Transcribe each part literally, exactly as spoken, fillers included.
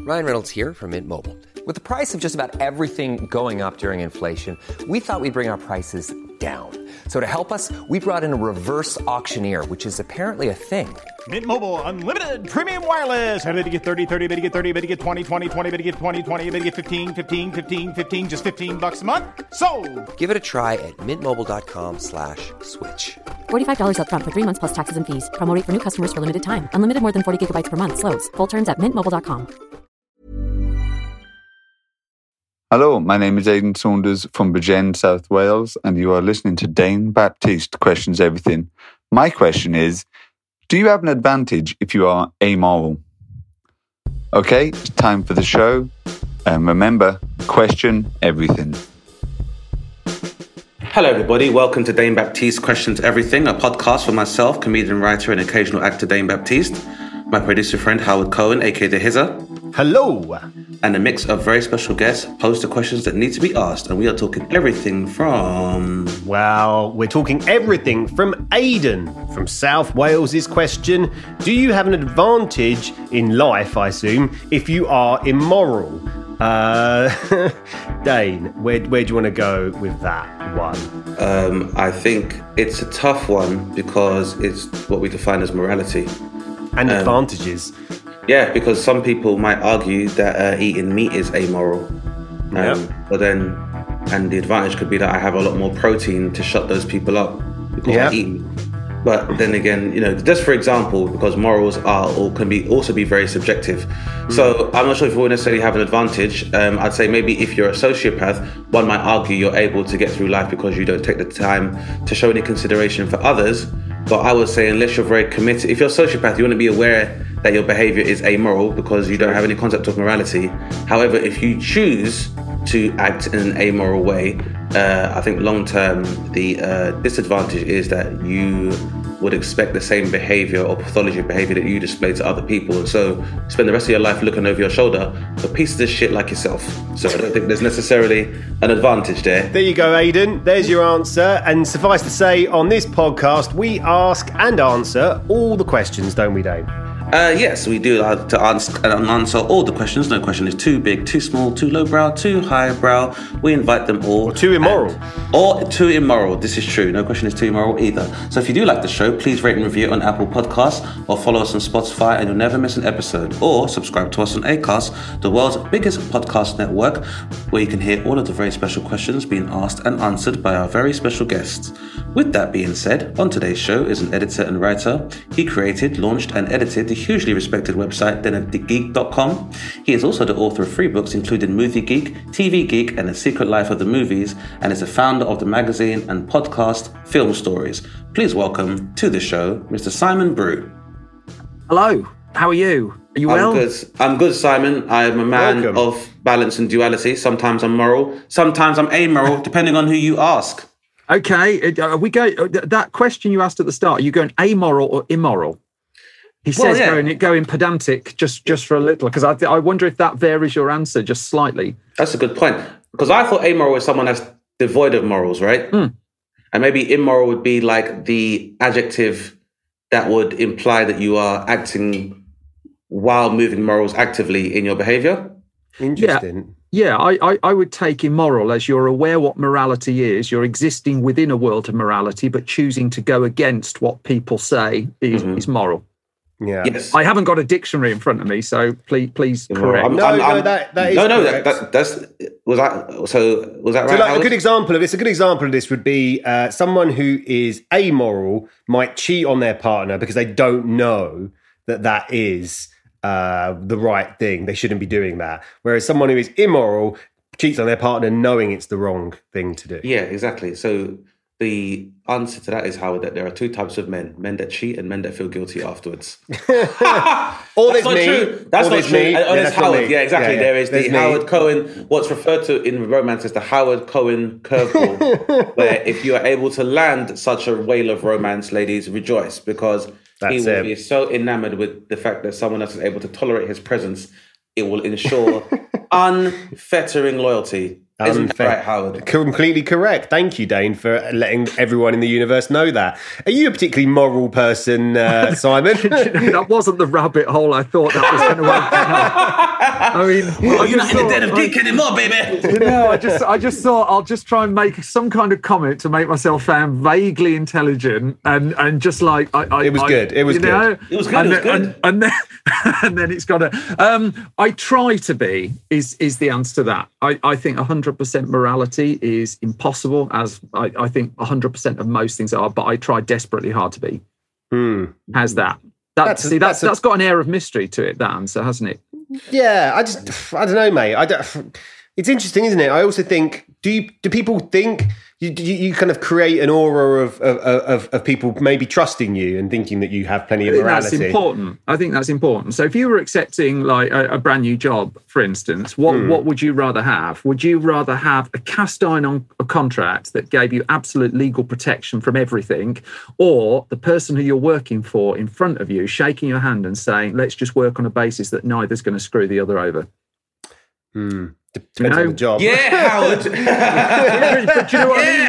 Ryan Reynolds here from Mint Mobile. With the price of just about everything going up during inflation, we thought we'd bring our prices down. So to help us, we brought in a reverse auctioneer, which is apparently a thing. Mint Mobile Unlimited Premium Wireless. How to get thirty, thirty, how to get thirty, how to get twenty, twenty, twenty, how to get twenty, twenty, how to get fifteen, fifteen, fifteen, fifteen, just fifteen bucks a month? Sold! Give it a try at mintmobile.com slash switch. forty-five dollars up front for three months plus taxes and fees. Promo rate for new customers for limited time. Unlimited more than forty gigabytes per month. Slows full terms at mint mobile dot com. Hello, my name is Aidan Saunders from Bridgend, South Wales, and you are listening to Dane Baptiste Questions Everything. My question is, do you have an advantage if you are amoral? Okay, it's time for the show. And remember, question everything. Hello everybody, welcome to Dane Baptiste Questions Everything, a podcast for myself, comedian, writer and occasional actor Dane Baptiste, my producer friend Howard Cohen, aka The Hizzer. Hello! And a mix of very special guests pose the questions that need to be asked, and we are talking everything from... Well, we're talking everything from Aidan, from South Wales' question, do you have an advantage in life, I assume, if you are immoral? Uh, Dane, where, where do you want to go with that one? Um, I think it's a tough one because it's what we define as morality. And um, advantages. Yeah, because some people might argue that uh, eating meat is amoral. Um, yep. But then, and the advantage could be that I have a lot more protein to shut those people up because yep. I eat meat. But then again, you know, just for example, because morals are or can be also be very subjective. Mm. So I'm not sure if we necessarily have an advantage. Um, I'd say maybe if you're a sociopath, one might argue you're able to get through life because you don't take the time to show any consideration for others. But I would say unless you're very committed, if you're a sociopath, you want to be aware that your behavior is amoral because you don't have any concept of morality. However, if you choose to act in an amoral way, uh, I think long term, the uh, disadvantage is that you would expect the same behavior or pathology of behavior that you display to other people. And so spend the rest of your life looking over your shoulder for pieces of shit like yourself. So I don't think there's necessarily an advantage there. There you go, Aidan. There's your answer. And suffice to say, on this podcast, we ask and answer all the questions, don't we, Dane? Uh, yes, we do like to answer, answer all the questions. No question is too big, too small, too lowbrow, too highbrow. We invite them all. Or too immoral. And, or too immoral. This is true. No question is too immoral either. So if you do like the show, please rate and review it on Apple Podcasts or follow us on Spotify and you'll never miss an episode. Or subscribe to us on Acast, the world's biggest podcast network, where you can hear all of the very special questions being asked and answered by our very special guests. With that being said, on today's show is an editor and writer. He created, launched and edited the hugely respected website den of the geek dot com. He is also the author of three books including Movie Geek, T V Geek and The Secret Life of the Movies, and is the founder of the magazine and podcast Film Stories. Please welcome to the show Mister Simon Brew. Hello, how are you? Are you I'm well? Good. I'm good, Simon. I am a man Welcome. of balance and duality. Sometimes I'm moral, sometimes I'm amoral, depending on who you ask. Okay, uh, we go. Uh, that question you asked at the start, are you going amoral or immoral? He Well, says yeah. going, going pedantic just, just for a little, because I, I wonder if that varies your answer just slightly. That's a good point. Because I thought amoral was someone that's devoid of morals, right? Mm. And maybe immoral would be like the adjective that would imply that you are acting while moving morals actively in your behavior. Interesting. Yeah, I, I, I would take immoral as you're aware what morality is, you're existing within a world of morality, but choosing to go against what people say is, Mhm. is moral. Yeah. Yes. I haven't got a dictionary in front of me, so please, please correct. I'm- No, I'm- no, I'm- that- that is no, no, that, correct. that, that's was that. So was that So right? like a Howard? good example of this, a good example of this would be uh, someone who is amoral might cheat on their partner because they don't know that that is uh, the right thing. They shouldn't be doing that. Whereas someone who is immoral cheats on their partner knowing it's the wrong thing to do. Yeah, exactly. So the answer to that is, Howard, that there are two types of men: men that cheat and men that feel guilty afterwards. Or That's there's not me. true. That's or not there's true. me. And- oh, Yeah, there's that's not Howard. me. Yeah, exactly. Yeah, yeah. There is the There's me. Howard Cohen, what's referred to in romance as the Howard Cohen curveball, where if you are able to land such a whale of romance, ladies, rejoice, because That's he will it. be so enamored with the fact that someone else is able to tolerate his presence, it will ensure unfettering loyalty. Isn't that right, Howard? Completely correct. Thank you, Dane, for letting everyone in the universe know that. Are you a particularly moral person, uh, Simon? That wasn't the rabbit hole I thought that was going to open up. I mean, well, I you're not thought, in the den of geek anymore, baby. You know, I just, I just thought I'll just try and make some kind of comment to make myself sound vaguely intelligent and, and just like I, I it was I, good. It was you good. Know, it was good. And, it was good. And, and then, and then it's got to. Um, I try to be is is the answer to that. I, I think one hundred percent morality is impossible, as I, I think one hundred percent of most things are, but I try desperately hard to be. Hmm. How's that? That That's a- see, that's that's a- that's got an air of mystery to it, that answer, hasn't it? Yeah, I just, I don't know, mate. I don't, it's interesting, isn't it? I also think, do you, do people think you, you, you kind of create an aura of, of, of, of people maybe trusting you and thinking that you have plenty I of think morality? that's important. I think that's important. So if you were accepting like a, a brand new job, for instance, what, Hmm. what would you rather have? Would you rather have a cast iron on a contract that gave you absolute legal protection from everything, or the person who you're working for in front of you shaking your hand and saying, let's just work on a basis that neither's going to screw the other over? Hmm. Depends You know? on the job. Yeah, Howard. But do you know what I mean? Yeah,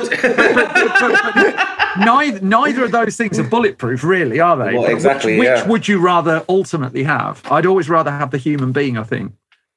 Howard. neither, neither of those things are bulletproof, really, are they? Well, But exactly, Which, yeah. which would you rather ultimately have? I'd always rather have the human being, I think.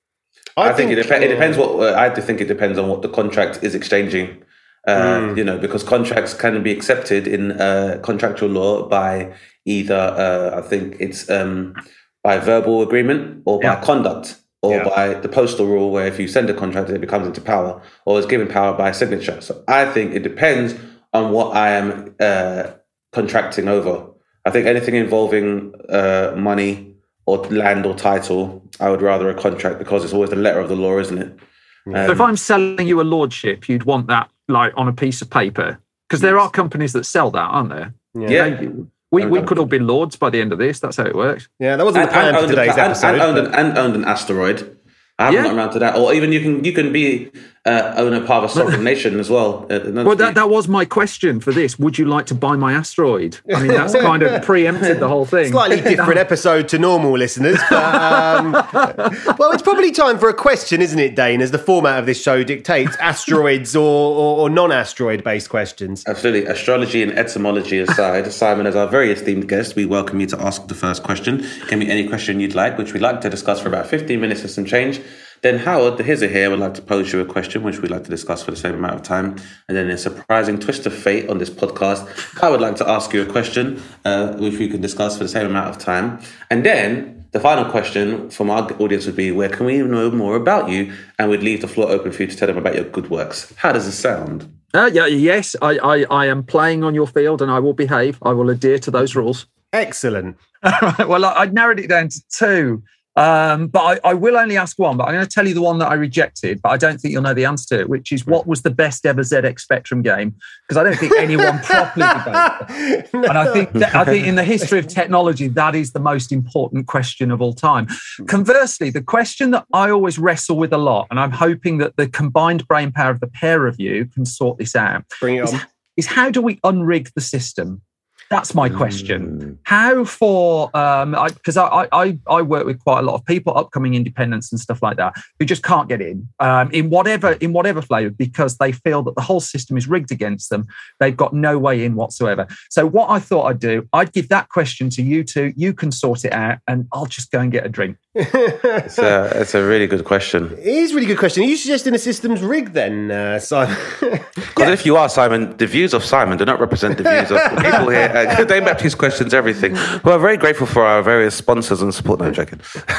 I, think, it, dep- it depends what uh, I do think it depends on what the contract is exchanging. Uh, You know, because contracts can be accepted in uh, contractual law by either uh, I think it's um, by verbal agreement or by Yeah. conduct. Or Yeah. by the postal rule, where if you send a contract, it becomes into power, or is given power by signature. So I think it depends on what I am uh, contracting over. I think anything involving uh, money or land or title, I would rather a contract, because it's always the letter of the law, isn't it? So if I'm selling you a lordship, you'd want that like on a piece of paper, because there are companies that sell that, aren't there? Yeah. They- We, we could all be lords by the end of this. That's how it works. Yeah, that wasn't And, the plan and, for owned, today's and, episode. and, owned but- an, and owned an asteroid. I haven't Yeah. gotten around to that. Or even you can you can be uh, own a part of a sovereign nation as well. Uh, not Well, to that, be- that was my question for this. Would you like to buy my asteroid? I mean, that's kind of preempted the whole thing. Slightly different episode to normal listeners, but um, well, it's probably time for a question, isn't it, Dane? As the format of this show dictates, asteroids or, or, or non-asteroid based questions. Absolutely. Astrology and etymology aside, Simon, as our very esteemed guest, we welcome you to ask the first question. It can be any question you'd like, which we'd like to discuss for about fifteen minutes or some change. Then Howard, the Hizzer here, would like to pose you a question, which we'd like to discuss for the same amount of time. And then in a surprising twist of fate on this podcast, I would like to ask you a question, uh, which we can discuss for the same amount of time. And then the final question from our audience would be, where can we know more about you? And we'd leave the floor open for you to tell them about your good works. How does it sound? Uh, yeah, yes, I, I, I am playing on your field and I will behave. I will adhere to those rules. Excellent. Well, I, I'd narrowed it down to two. Um, but I, I will only ask one, but I'm going to tell you the one that I rejected, but I don't think you'll know the answer to it, which is what was the best ever Z X Spectrum game? Because I don't think anyone properly debated it. And I think that, I think in the history of technology, that is the most important question of all time. Conversely, the question that I always wrestle with a lot, and I'm hoping that the combined brain power of the pair of you can sort this out, Bring it is, on. is how do we unrig the system? That's my question. How for, um, because I, I, I, I work with quite a lot of people, upcoming independents and stuff like that, who just can't get in, um, in whatever in whatever flavour, because they feel that the whole system is rigged against them. They've got no way in whatsoever. So what I thought I'd do, I'd give that question to you two. You can sort it out, and I'll just go and get a drink. It's a, it's a really good question. It is a really good question. Are you suggesting the system's rigged then, uh, Simon? Because if you are Simon, the views of Simon do not represent the views of the people here at Dane Baptiste Questions Everything. We're very grateful for our various sponsors and support. No, I'm joking.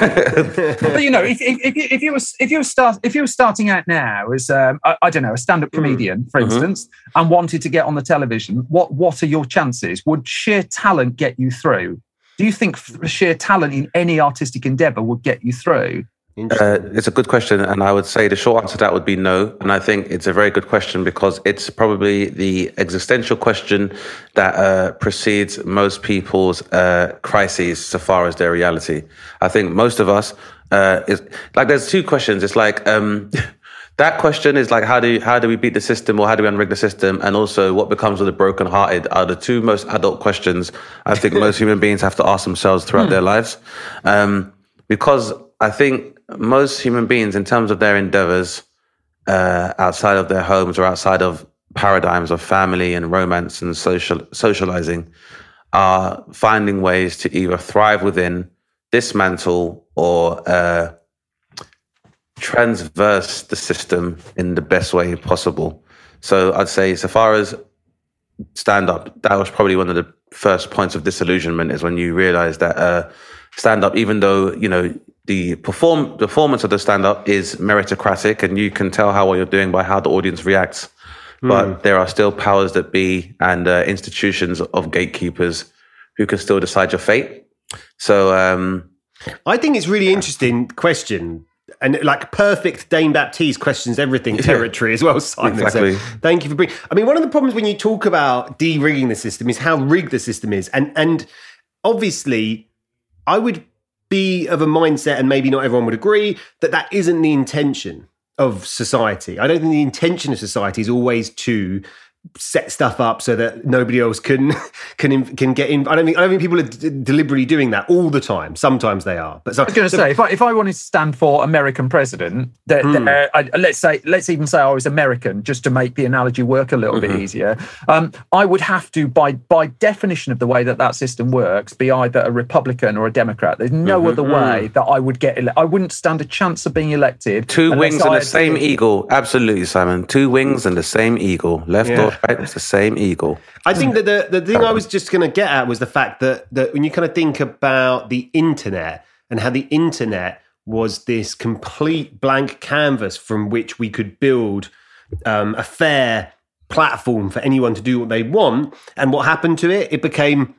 But you know, if, if, if, you, if you were if you were start if you were starting out now as um, I, I don't know, a stand-up comedian, for instance, and wanted to get on the television, what what are your chances? Would sheer talent get you through? Do you think f- sheer talent in any artistic endeavour would get you through? Uh, it's a good question, and I would say the short answer to that would be no. And I think it's a very good question because it's probably the existential question that uh, precedes most people's uh, crises so far as their reality. I think most of us, uh, is like there's two questions. It's like um, that question is like how do you, how do we beat the system, or how do we unrig the system, and also what becomes of the brokenhearted are the two most adult questions I think most human beings have to ask themselves throughout their lives, um, because I think most human beings, in terms of their endeavors, uh, outside of their homes or outside of paradigms of family and romance and social socializing are finding ways to either thrive within, dismantle, or uh, transverse the system in the best way possible. So I'd say, so far as stand-up, that was probably one of the first points of disillusionment, is when you realize that uh, stand-up, even though, you know, the perform performance of the stand-up is meritocratic and you can tell how well you're doing by how the audience reacts, mm. but there are still powers that be and uh, institutions of gatekeepers who can still decide your fate. So um, I think it's really interesting question. And like perfect Dane Baptiste questions everything territory yeah. as well, Simon. Exactly. So thank you for bringing. I mean, one of the problems when you talk about de-rigging the system is how rigged the system is. And and obviously, I would be of a mindset, and maybe not everyone would agree, that that isn't the intention of society. I don't think the intention of society is always to set stuff up so that nobody else can can can get in. I don't think I don't think people are d- deliberately doing that all the time. Sometimes they are, but so, I was going to so, say, if I if I wanted to stand for American president, that Hmm. uh, I, let's say let's even say I was American, just to make the analogy work a little Mm-hmm. bit easier. Um, I would have to, by by definition of the way that that system works, be either a Republican or a Democrat. There's no Mm-hmm. other way that I would get. Ele- I wouldn't stand a chance of being elected. two unless wings and I the had- same eagle. Absolutely, Simon. Two wings and the same eagle. Left Yeah. or right, it's the same eagle. I think that the, the thing I was just going to get at was the fact that, that when you kind of think about the internet and how the internet was this complete blank canvas from which we could build um, a fair platform for anyone to do what they want. And what happened to it? It became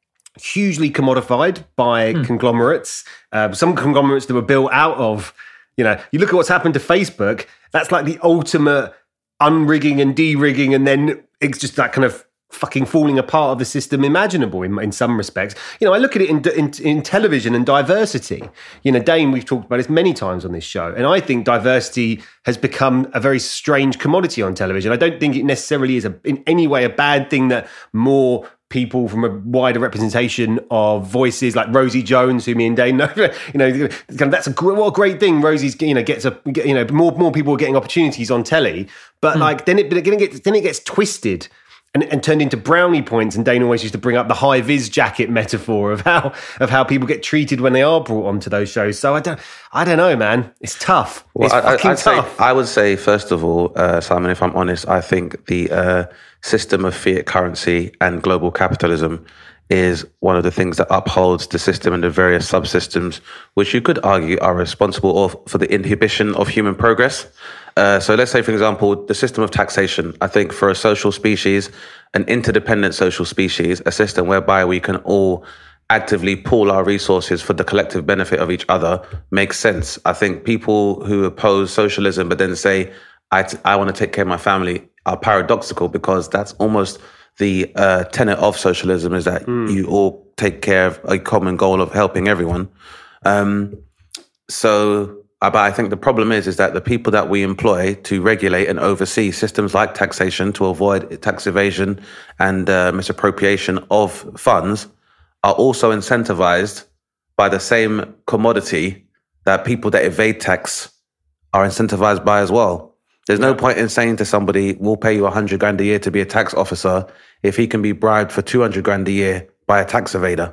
hugely commodified by conglomerates. Uh, some conglomerates that were built out of, you know, you look at what's happened to Facebook, that's like the ultimate unrigging and de-rigging, and then it's just that kind of fucking falling apart of the system imaginable in, in some respects. You know, I look at it in, in in television and diversity. You know, Dane, we've talked about this many times on this show, and I think diversity has become a very strange commodity on television. I don't think it necessarily is a, in any way a bad thing that more people from a wider representation of voices, like Rosie Jones, who me and Dane know, you know, that's a what a great thing. Rosie's, you know, gets a, you know, more more people are getting opportunities on telly, but mm. like then it, then it gets then it gets twisted and, and turned into brownie points. And Dane always used to bring up the high vis jacket metaphor of how of how people get treated when they are brought onto those shows. So I don't, I don't know, man. It's tough. Well, it's I, fucking I'd say, tough. I would say, first of all, uh, Simon, if I'm honest, I think the uh, system of fiat currency and global capitalism is one of the things that upholds the system and the various subsystems, which you could argue are responsible of, for the inhibition of human progress. Uh, so let's say, for example, the system of taxation. I think for a social species, an interdependent social species, a system whereby we can all actively pool our resources for the collective benefit of each other makes sense. I think people who oppose socialism but then say, I, t- I want to take care of my family are paradoxical, because that's almost the uh, tenet of socialism, is that mm. you all take care of a common goal of helping everyone. Um, so... But I think the problem is, is that the people that we employ to regulate and oversee systems like taxation to avoid tax evasion and uh, misappropriation of funds are also incentivized by the same commodity that people that evade tax are incentivized by as well. There's no point in saying to somebody, we'll pay you a hundred grand a year to be a tax officer if he can be bribed for two hundred grand a year by a tax evader.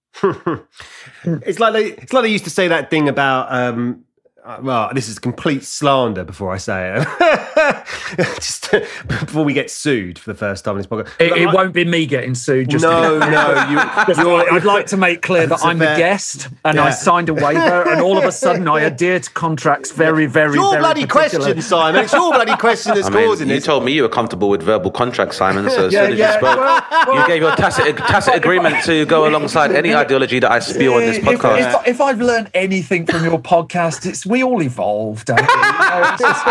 It's like they, it's like they used to say that thing about, um, Uh, well, this is complete slander before I say it. Just before we get sued for the first time in this podcast. It, But it I- won't be me getting sued. Just No, to- no. You, Just you're- I'd like to make clear that That's a I'm the fair- guest and I Yeah. signed a waiver, and all of a sudden I adhere to contracts very, very, It's your very bloody particular. question, Simon. It's your bloody question that's I mean, causing you this. told me you were comfortable with verbal contracts, Simon, so as Yeah, soon as yeah, you spoke, well, well- you gave your tacit, tacit agreement to go alongside any ideology that I spew on this If- podcast. If, if I've learned anything from your podcast, it's we all evolve, don't we? You know, it's just-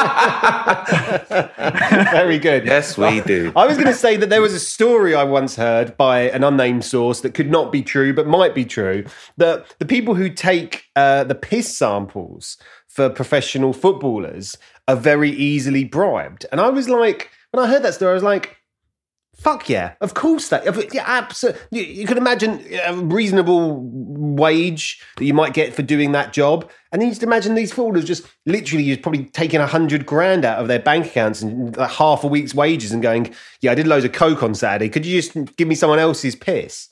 Very good. Yes, we do. I was going to say that there was a story I once heard by an unnamed source that could not be true, but might be true, that the people who take uh, the piss samples for professional footballers are very easily bribed. And I was like, when I heard that story, I was like, Fuck yeah, of course that. Yeah, absolutely. You, you can imagine a reasonable wage that you might get for doing that job. And then you just imagine these folders just literally you're probably taking a hundred grand out of their bank accounts and like half a week's wages and going, yeah, I did loads of coke on Saturday. Could you just give me someone else's piss?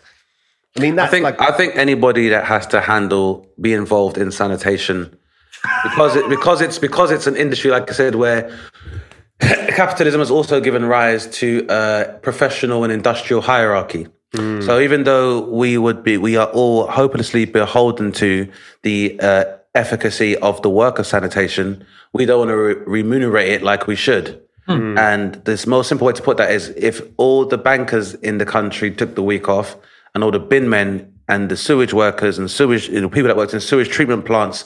I mean, that's I think, like... I think anybody that has to handle, be involved in sanitation, because it, because it's, because it's an industry, like I said, where capitalism has also given rise to a professional and industrial hierarchy. Mm. So even though we would be, we are all hopelessly beholden to the uh, efficacy of the work of sanitation, we don't want to re- remunerate it like we should. Mm. And the most simple way to put that is if all the bankers in the country took the week off and all the bin men and the sewage workers and sewage, you know, people that worked in sewage treatment plants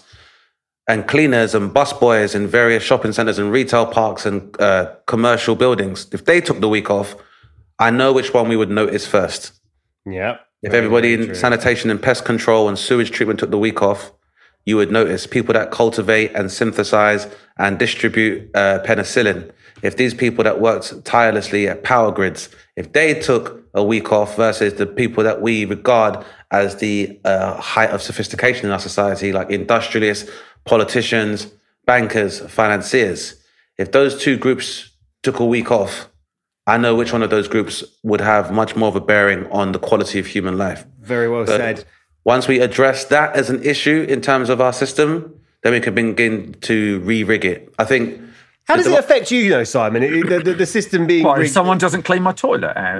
and cleaners and busboys in various shopping centres and retail parks and uh, commercial buildings, if they took the week off, I know which one we would notice first. Yeah. If everybody in sanitation and pest control and sewage treatment took the week off, you would notice people that cultivate and synthesize and distribute uh, penicillin. If these people that worked tirelessly at power grids, if they took a week off versus the people that we regard as the uh, height of sophistication in our society, like industrialists, politicians, bankers, financiers, if those two groups took a week off, I know which one of those groups would have much more of a bearing on the quality of human life. Very well but said. Once we address that as an issue in terms of our system, then we can begin to re-rig it. I think... How does it affect you, though, Simon? It, the, the, the system being... Well, if someone doesn't clean my toilet out.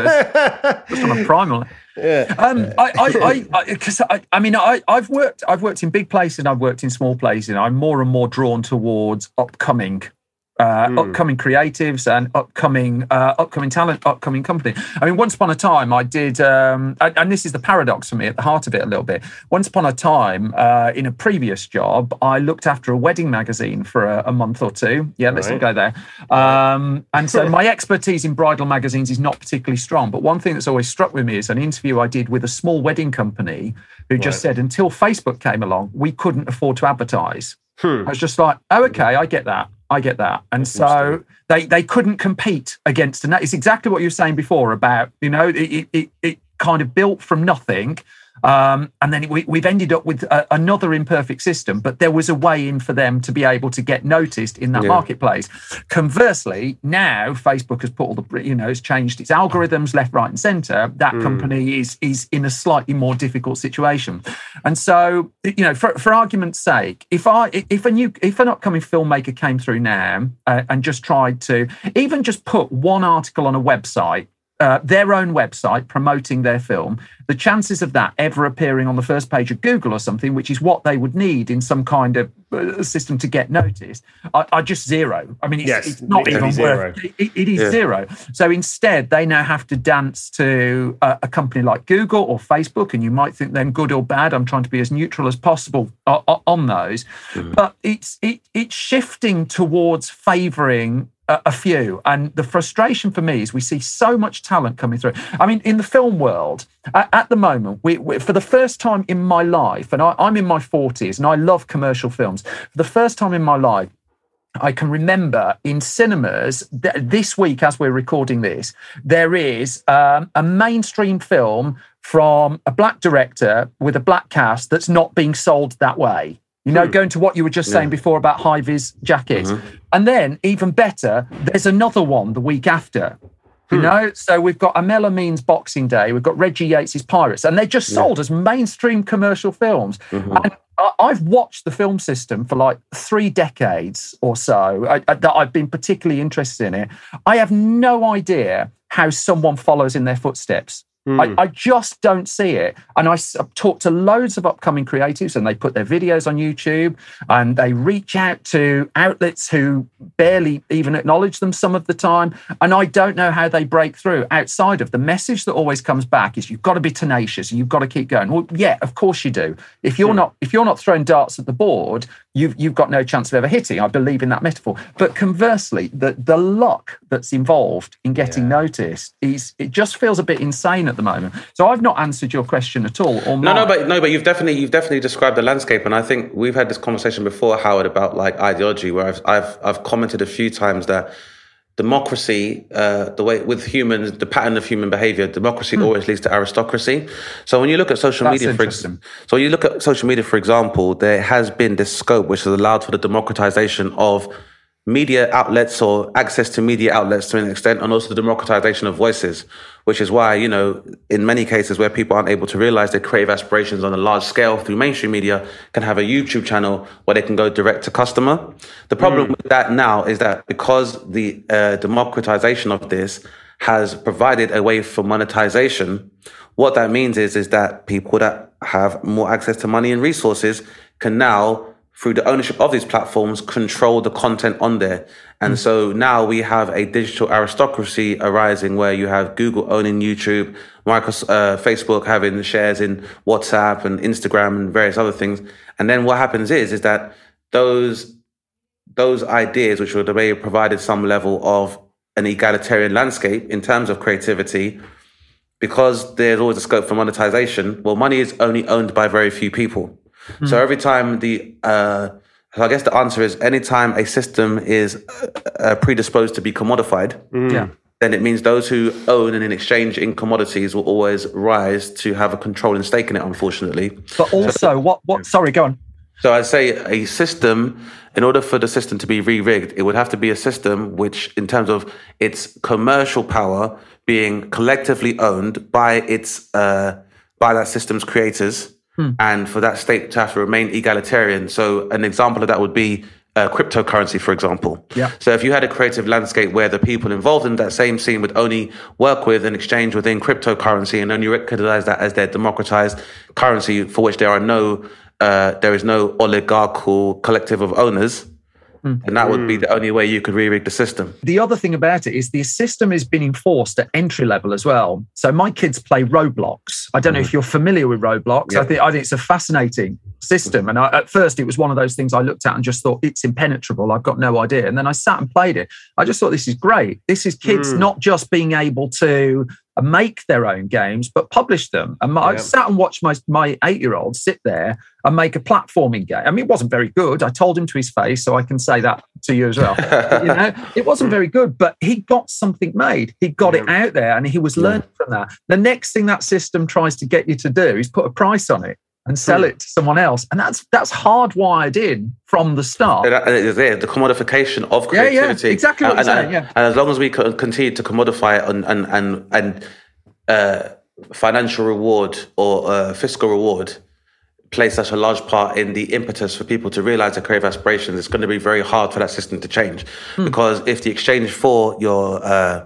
Well, just on a primal... Yeah. Um, I, I, I, because I, I mean, I, I've worked, I've worked in big places and I've worked in small places. And I'm more and more drawn towards upcoming, uh, mm. upcoming creatives and upcoming, uh, upcoming talent, upcoming company. I mean, once upon a time, I did, um, and, and this is the paradox for me at the heart of it a little bit. Once upon a time, uh, in a previous job, I looked after a wedding magazine for a, a month or two. Yeah, let's right. not go there. Um, and so my expertise in bridal magazines is not particularly strong. But one thing that's always struck with me is an interview I did with a small wedding company who just right. said, until Facebook came along, we couldn't afford to advertise. Hmm. I was just like, oh, okay, I get that. I get that. And That's so they, they couldn't compete against, and that is exactly what you were saying before about, you know, it, it, it kind of built from nothing. Um, and then we, we've ended up with a, another imperfect system, but there was a way in for them to be able to get noticed in that yeah. marketplace. Conversely, now Facebook has put all the, you know, has changed its algorithms left, right, and centre. That mm. company is is in a slightly more difficult situation. And so, you know, for, for argument's sake, if I if a new if an upcoming filmmaker came through now uh, and just tried to even just put one article on a website, Uh, their own website promoting their film, the chances of that ever appearing on the first page of Google or something, which is what they would need in some kind of uh, system to get noticed, are, are just zero. I mean, it's, yes, it's not it even worth it. It, it is yeah. zero. So instead, they now have to dance to a, a company like Google or Facebook, and you might think them good or bad. I'm trying to be as neutral as possible uh, on those. Mm. But it's it, it's shifting towards favouring a few. And the frustration for me is we see so much talent coming through. I mean, in the film world, at, at the moment, we, we, for the first time in my life, and I, I'm in my forties and I love commercial films, for the first time in my life, I can remember in cinemas th- this week, as we're recording this, there is um, a mainstream film from a black director with a black cast that's not being sold that way. You know, hmm. going to what you were just saying yeah. before about high-vis jackets. Mm-hmm. And then, even better, there's another one the week after. You hmm. know, so we've got Amel Amin's Boxing Day, we've got Reggie Yates's Pirates, and they're just sold yeah. as mainstream commercial films. Mm-hmm. And I, I've watched the film system for like three decades or so, I, I, that I've been particularly interested in it. I have no idea how someone follows in their footsteps. I, I just don't see it. And I, I've talked to loads of upcoming creatives and they put their videos on YouTube and they reach out to outlets who barely even acknowledge them some of the time. And I don't know how they break through outside of the message that always comes back is you've got to be tenacious and you've got to keep going. Well, yeah, of course you do. If you're not if you're not throwing darts at the board, you've you've got no chance of ever hitting. I believe in that metaphor. But conversely, the the luck that's involved in getting yeah. noticed is it just feels a bit insane at the moment. So I've not answered your question at all. Or no, no, but no, but you've definitely you've definitely described the landscape, and I think we've had this conversation before, Howard, about like ideology, where I've I've I've commented a few times that democracy, uh, the way with humans, the pattern of human behavior, democracy mm. always leads to aristocracy. So when you look at social That's media, for example, so when you look at social media, for example, there has been this scope which has allowed for the democratization of media outlets or access to media outlets to an extent, and also the democratization of voices, which is why, you know, in many cases where people aren't able to realize their creative aspirations on a large scale through mainstream media, can have a YouTube channel where they can go direct to customer. The problem mm. with that now is that because the uh, democratization of this has provided a way for monetization, what that means is, is that people that have more access to money and resources can now, through the ownership of these platforms, control the content on there. And mm. so now we have a digital aristocracy arising where you have Google owning YouTube, Microsoft, uh, Facebook having shares in WhatsApp and Instagram and various other things. And then what happens is, is that those, those ideas, which would have maybe provided some level of an egalitarian landscape in terms of creativity, because there's always a scope for monetization, well, money is only owned by very few people. Mm. So every time the, uh, so I guess the answer is anytime a system is uh, predisposed to be commodified, mm. yeah. then it means those who own and in exchange in commodities will always rise to have a controlling stake in it, unfortunately. But also, so, what, what, sorry, go on. So I say a system, in order for the system to be re-rigged, it would have to be a system which, in terms of its commercial power being collectively owned by its, uh, by that system's creators, and for that state to have to remain egalitarian. So an example of that would be uh, cryptocurrency, for example. Yeah. So if you had a creative landscape where the people involved in that same scene would only work with and exchange within cryptocurrency and only recognize that as their democratized currency for which there are no, uh, there is no oligarchical collective of owners, Mm. and that would be the only way you could re-rig the system. The other thing about it is the system is being enforced at entry level as well. So my kids play Roblox. I don't mm. know if you're familiar with Roblox. Yeah. I think I think it's a fascinating system. And I, at first, it was one of those things I looked at and just thought, it's impenetrable. I've got no idea. And then I sat and played it. I just thought, this is great. This is kids mm. not just being able to make their own games, but publish them. And my, yeah. I sat and watched my, my eight-year-old sit there and make a platforming game. I mean, it wasn't very good. I told him to his face, so I can say that to you as well. But, you know, it wasn't very good, but he got something made. He got yeah. it out there, and he was yeah. learning from that. The next thing that system tries to get you to do is put a price on it and sell it to someone else. And that's that's hardwired in from the start. And it is there, the commodification of creativity. Yeah, yeah, exactly what and, you're and, saying, yeah. And as long as we continue to commodify it and, and, and, and uh, financial reward or uh, fiscal reward play such a large part in the impetus for people to realize their creative aspirations, it's going to be very hard for that system to change. Hmm. Because if the exchange for your uh,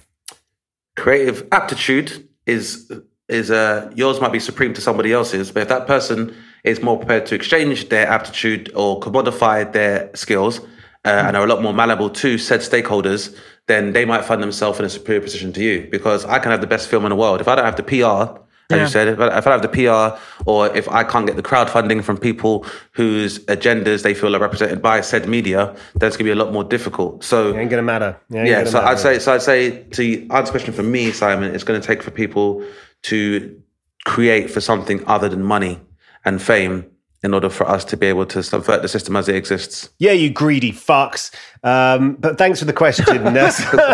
creative aptitude is... is uh, yours might be supreme to somebody else's, but if that person is more prepared to exchange their aptitude or commodify their skills uh, mm. and are a lot more malleable to said stakeholders, then they might find themselves in a superior position to you. Because I can have the best film in the world. If I don't have the P R, as yeah. you said, if I, if I don't have the P R, or if I can't get the crowdfunding from people whose agendas they feel are represented by said media, that's going to be a lot more difficult. So it ain't going to matter. Yeah, yeah so matter. I'd say, so I'd say to answer the question for me, Simon, it's going to take for people to create for something other than money and fame in order for us to be able to subvert the system as it exists. Yeah, you greedy fucks. Um, but thanks for the question. Thanks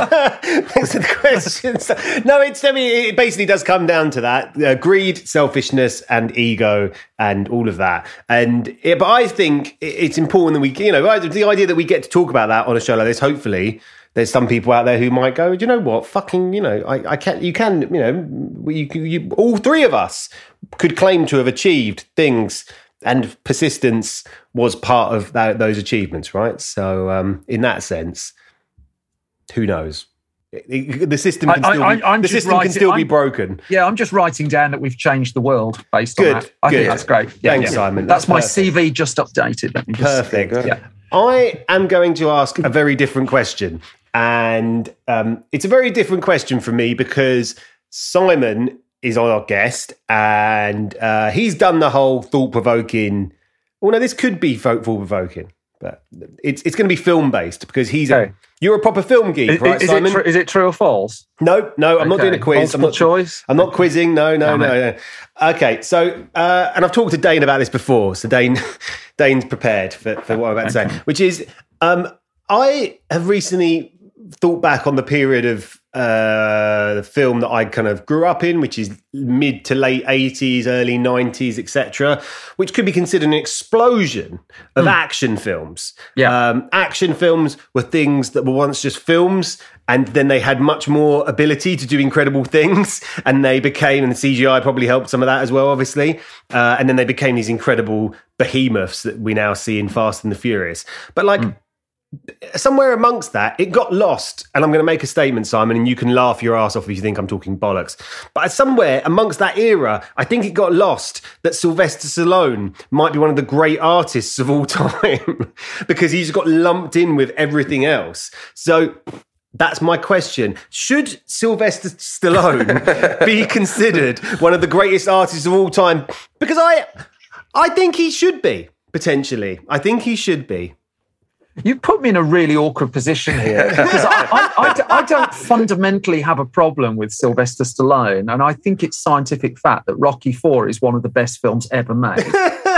for the questions. No, it's, I mean, it basically does come down to that. Uh, greed, selfishness, and ego, and all of that. And yeah, but I think it's important that we, you know, the idea that we get to talk about that on a show like this, hopefully, there's some people out there who might go, do you know what? Fucking, you know, I, I can't, you can, you know, you, you, all three of us could claim to have achieved things, and persistence was part of that, those achievements, right? So um, in that sense, who knows? The system can I, still, I, be, I'm the system writing, can still I'm, be broken. Yeah, I'm just writing down that we've changed the world based good, on that. I good. think that's great. Yeah, Thanks, yeah. Simon. That's, that's my perfect. C V just updated. Let me just, perfect. Yeah. I am going to ask a very different question. And um, it's a very different question for me because Simon is our guest and uh, he's done the whole thought-provoking... Well, no, this could be thought-provoking, but it's it's going to be film-based because he's okay. a... You're a proper film geek, is, right, is Simon? It tr- is it true or false? No, no, I'm okay. not doing a quiz. Multiple I'm not, choice? I'm not quizzing. No, no, no, no. Okay, so, uh, and I've talked to Dane about this before, so Dane, Dane's prepared for, for what I'm about to okay. say, which is, um, I have recently thought back on the period of uh, the film that I kind of grew up in, which is mid to late eighties, early nineties, et cetera, which could be considered an explosion of mm. action films. Yeah. Um, action films were things that were once just films, and then they had much more ability to do incredible things, and they became, and the C G I probably helped some of that as well, obviously, uh, and then they became these incredible behemoths that we now see in Fast and the Furious. But like... Mm. somewhere amongst that, it got lost. And I'm going to make a statement, Simon, and you can laugh your ass off if you think I'm talking bollocks. But somewhere amongst that era, I think it got lost that Sylvester Stallone might be one of the great artists of all time because he's got lumped in with everything else. So that's my question. Should Sylvester Stallone be considered one of the greatest artists of all time? Because I, I think he should be, potentially. I think he should be. You put me in a really awkward position here because I, I, I, I don't fundamentally have a problem with Sylvester Stallone, and I think it's scientific fact that Rocky four is one of the best films ever made.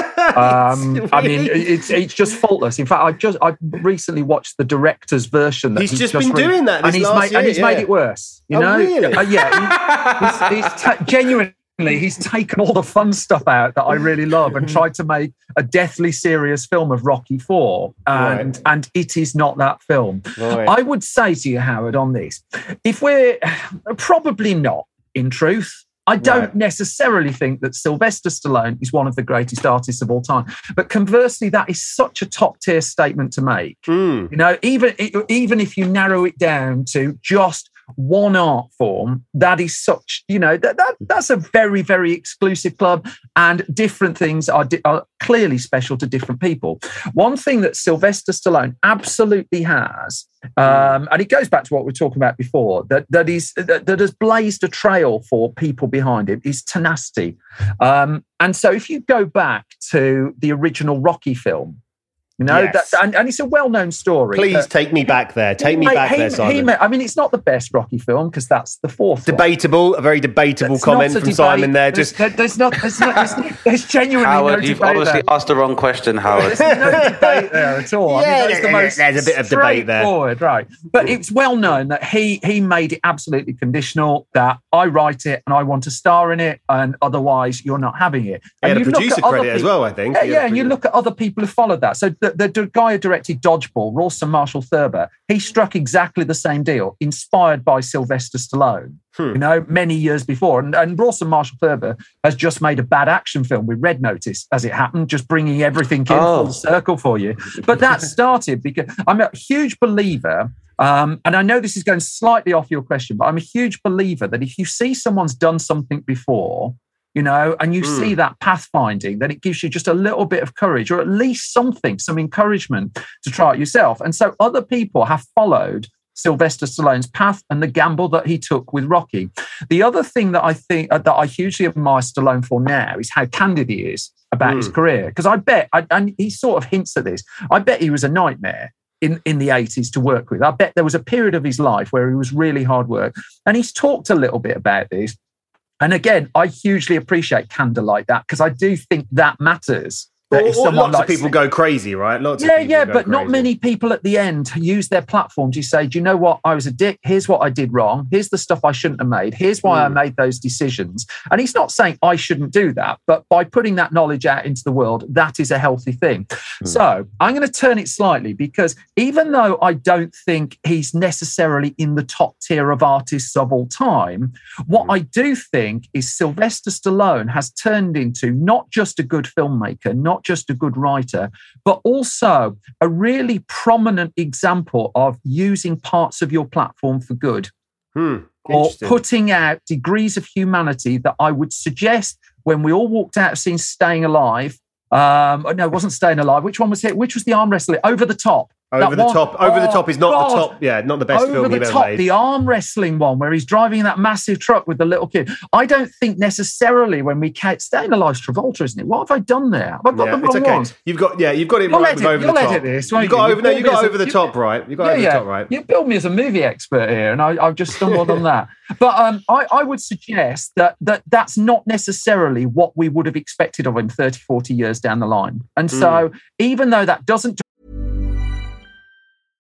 Um, really? I mean, it's it's just faultless. In fact, I just I recently watched the director's version. That he's, he's just, just been re- doing that, this and he's last made year, and he's yeah. made it worse. You oh, know, really? uh, yeah, he, he's, he's ta- genuinely. He's taken all the fun stuff out that I really love and tried to make a deathly serious film of Rocky four. And, right. and it is not that film. Right. I would say to you, Howard, on this, if we're probably not, in truth, I don't right. necessarily think that Sylvester Stallone is one of the greatest artists of all time. But conversely, that is such a top tier statement to make. Mm. You know, even, even if you narrow it down to just one art form, that is such, you know, that, that that's a very, very exclusive club, and different things are, di- are clearly special to different people. One thing that Sylvester Stallone absolutely has, um, and it goes back to what we were talking about before, that that is that, that has blazed a trail for people behind him, is tenacity. Um, and so if you go back to the original Rocky film, You know, yes. that, and, and it's a well-known story. Please uh, take me back there. Take me made, back he, there, Simon. he made, I mean, it's not the best Rocky film because that's the fourth Debatable, one. a very debatable That's comment from debate. Simon there. There's, Just there's not, there's, not, there's, there's genuinely Howard, no you've debate obviously there. asked the wrong question, Howard. There's no debate there at all. Yeah, I mean, that's the most there's a bit of debate there. straightforward, right? But it's well known that he he made it absolutely conditional that I write it and I want to star in it, and otherwise you're not having it. He And had a you look producer at other credit as people- well, I think. Yeah, He had yeah, a and you producer- look at other people who followed that. So the, the, the guy who directed Dodgeball, Rawson Marshall Thurber, he struck exactly the same deal, inspired by Sylvester Stallone, Hmm. you know, many years before. And, and Rawson Marshall Thurber has just made a bad action film with Red Notice, as it happened, just bringing everything in Oh. full circle for you. But that started because I'm a huge believer, um, and I know this is going slightly off your question, but I'm a huge believer that if you see someone's done something before, you know, and you Mm. see that pathfinding, then it gives you just a little bit of courage, or at least something, some encouragement to try it yourself. And so other people have followed Sylvester Stallone's path and the gamble that he took with Rocky. The other thing that I think uh, that I hugely admire Stallone for now is how candid he is about Mm. his career. Because I bet, I, and he sort of hints at this, I bet he was a nightmare in, in the eighties to work with. I bet there was a period of his life where he was really hard work. And he's talked a little bit about this. And again, I hugely appreciate candor like that because I do think that matters. That Or- if or someone lots of likes people it- go crazy, right? Lots yeah, of people yeah, go but not crazy. many people at the end use their platform to say, do you know what? I was a dick. Here's what I did wrong. Here's the stuff I shouldn't have made. Here's why Mm. I made those decisions. And he's not saying I shouldn't do that, but by putting that knowledge out into the world, that is a healthy thing. Mm. So I'm going to turn it slightly because even though I don't think he's necessarily in the top tier of artists of all time, what Mm. I do think is Sylvester Stallone has turned into not just a good filmmaker, not just a good writer, but also a really prominent example of using parts of your platform for good, Hmm. or Interesting. putting out degrees of humanity that I would suggest when we all walked out of seeing Staying Alive. Um, no, it wasn't Staying Alive. Which one was it? Which was the arm wrestling? Over the Top. Over That the one- top. Over the Oh, top is not God. the top. Yeah, not the best Over film the you've ever top, made. the arm wrestling one where he's driving that massive truck with the little kid. I don't think necessarily when we ca- Staying Alive's Travolta, isn't it? What have I done there? Have I got Yeah, the it's wrong okay. ones? You've got yeah, you've got it You'll right edit- with over you'll the top. edit this, won't you got you? over You no, build you me got as a- over the you- top right. You got Yeah, over yeah. the top right. You build me as a movie expert here, and I, I've just stumbled on that. But um, I, I would suggest that, that that's not necessarily what we would have expected of him thirty, forty years down the line. And so even though that doesn't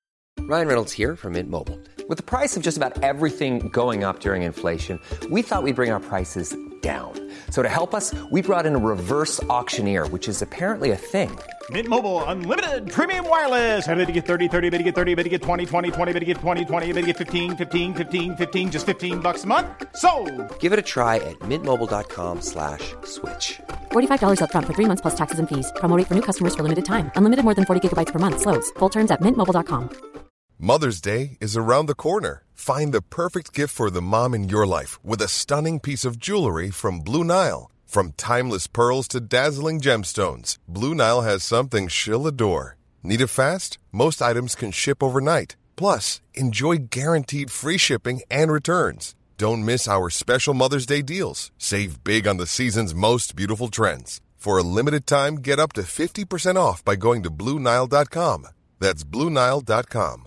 Ryan Reynolds here from Mint Mobile. With the price of just about everything going up during inflation, we thought we'd bring our prices down. So to help us, we brought in a reverse auctioneer, which is apparently a thing. Mint Mobile Unlimited Premium Wireless. How to get thirty, thirty, how to get thirty, how to get twenty, twenty, twenty, how to get twenty, twenty, how to get fifteen, fifteen, fifteen, fifteen, just fifteen bucks a month? Sold! Give it a try at mintmobile.com slash switch. forty-five dollars up front for three months plus taxes and fees. Promo rate for new customers for limited time. Unlimited more than forty gigabytes per month. Slows full terms at mint mobile dot com. Mother's Day is around the corner. Find the perfect gift for the mom in your life with a stunning piece of jewelry from Blue Nile. From timeless pearls to dazzling gemstones, Blue Nile has something she'll adore. Need it fast? Most items can ship overnight. Plus, enjoy guaranteed free shipping and returns. Don't miss our special Mother's Day deals. Save big on the season's most beautiful trends. For a limited time, get up to fifty percent off by going to Blue Nile dot com. That's Blue Nile dot com.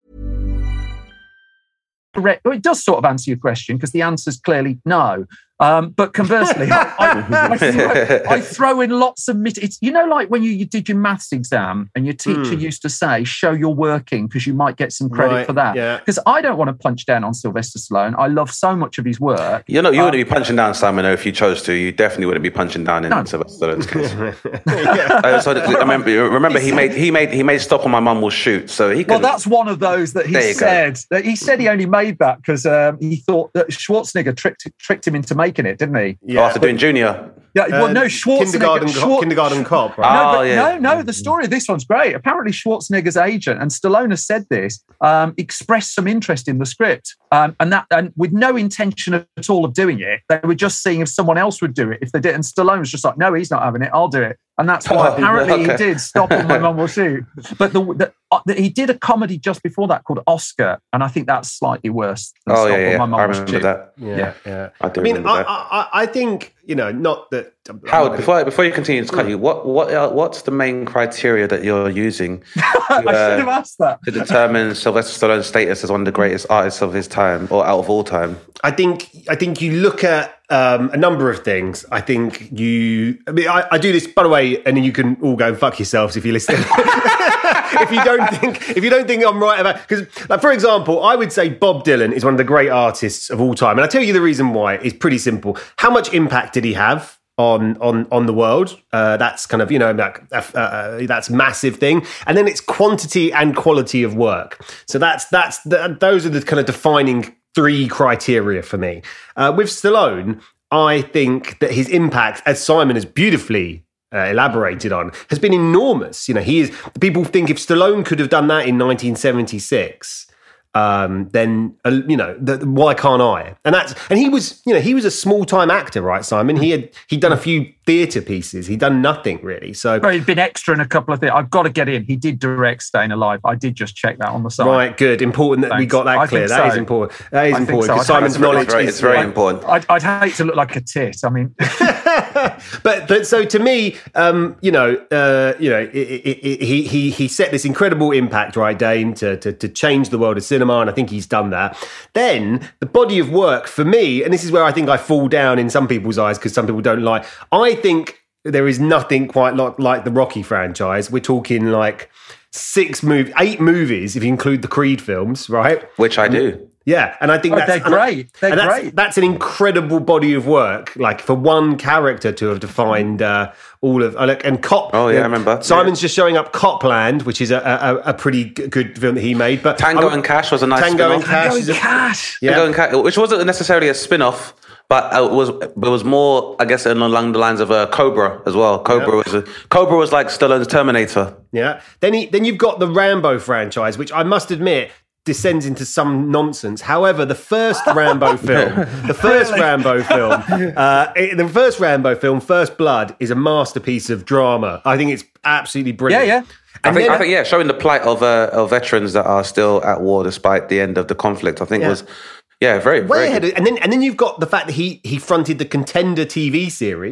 It does sort of answer your question because the answer is clearly no. Um, but conversely, I, I, I, throw, I throw in lots of... Mit- it's, you know, like when you, you did your maths exam and your teacher mm. used to say, show you're working because you might get some credit right, for that. Because yeah. I don't want to punch down on Sylvester Stallone. I love so much of his work. You know, you um, wouldn't be punching down Simon if you chose to. You definitely wouldn't be punching down in no. Sylvester Stallone's case. yeah. uh, so I remember, remember he made he made he made Stop or My Mum Will Shoot. So he could, well, that's one of those that he said go. that he said he only made that because um, he thought that Schwarzenegger tricked tricked him into making it, didn't he? Yeah. Oh, after doing Junior. Yeah, well, no, Schwarzenegger. Kindergarten, Schwar- kindergarten Cop, right? No, oh, but, yeah. no, no, the story of this one's great. Apparently, Schwarzenegger's agent, and Stallone has said this, um, expressed some interest in the script. Um, and that, and with no intention at all of doing it. They were just seeing if someone else would do it. If they did, and Stallone was just like, no, he's not having it, I'll do it. And that's why apparently okay. he did Stop or My Mum Will Shoot. But the, the, uh, the, he did a comedy just before that called Oscar, and I think that's slightly worse than oh, Stop yeah, yeah. or My Mum I Will remember Shoot. that. Yeah, yeah. yeah. I, do I mean, remember I, that. I, I think, you know, not that... Howard, before, before you continue to cut you, what, what, uh, what's the main criteria that you're using to, uh, I should have asked that. to determine Sylvester Stallone's status as one of the greatest artists of his time, or out of all time? I think I think you look at um, a number of things. I think you... I mean, I, I do this, by the way, and then you can all go fuck yourselves if you listen. if you don't think if you don't think I'm right about... Because, like, for example, I would say Bob Dylan is one of the great artists of all time. And I tell you the reason why. It's pretty simple. How much impact did he have on on on the world? Uh, that's kind of, you know, that, uh, that's massive thing. And then it's quantity and quality of work. So that's that's the, those are the kind of defining three criteria for me. Uh, with Stallone, I think that his impact, as Simon has beautifully uh, elaborated on, has been enormous. You know, he is. People think if Stallone could have done that in nineteen seventy-six, um, then uh, you know, the, why can't I? And that's and he was, you know, he was a small time actor, right, Simon? He had he'd done a few theatre pieces. He'd done nothing really. So well, he'd been extra in a couple of things. I've got to get in. He did direct Staying Alive. I did just check that on the side. Right, good. Important that Thanks. we got that I clear. think That so. is important. That is I think important so. because I Simon's think knowledge very, is it's very like, important. I'd, I'd hate to look like a tit. I mean, but but so to me, um, you know, uh, you know, it, it, it, he he he set this incredible impact, right, Dane, to, to to change the world of cinema, and I think he's done that. Then the body of work for me, and this is where I think I fall down in some people's eyes because some people don't like. I think there is nothing quite like, like the Rocky franchise. We're talking like six move, eight movies if you include the Creed films, right? Which I do. Yeah, and I think oh, that's they're great. They're and that's, great. That's an incredible body of work. Like for one character to have defined uh, all of uh, and Cop. Oh yeah, you know, I remember. Simon's yeah. just showing up Copland, which is a, a, a pretty good film that he made. But Tango I, and Cash was a nice Tango spin-off. and Cash. Tango is and a, Cash. Yeah. Tango and Cash, which wasn't necessarily a spin-off. But it was it was more, I guess, along the lines of uh, Cobra as well. Cobra Yeah. was a, Cobra was like Stallone's Terminator. Yeah. Then he, then you've got the Rambo franchise, which I must admit descends into some nonsense. However, the first Rambo film, the first Rambo film, uh, it, the first Rambo film, First Blood, is a masterpiece of drama. I think it's absolutely brilliant. Yeah, yeah. I And think, then- I think, yeah, showing the plight of uh, of veterans that are still at war despite the end of the conflict. I think Yeah. was, yeah, very, way very ahead. good. Of, and then and then you've got the fact that he he fronted the Contender T V series.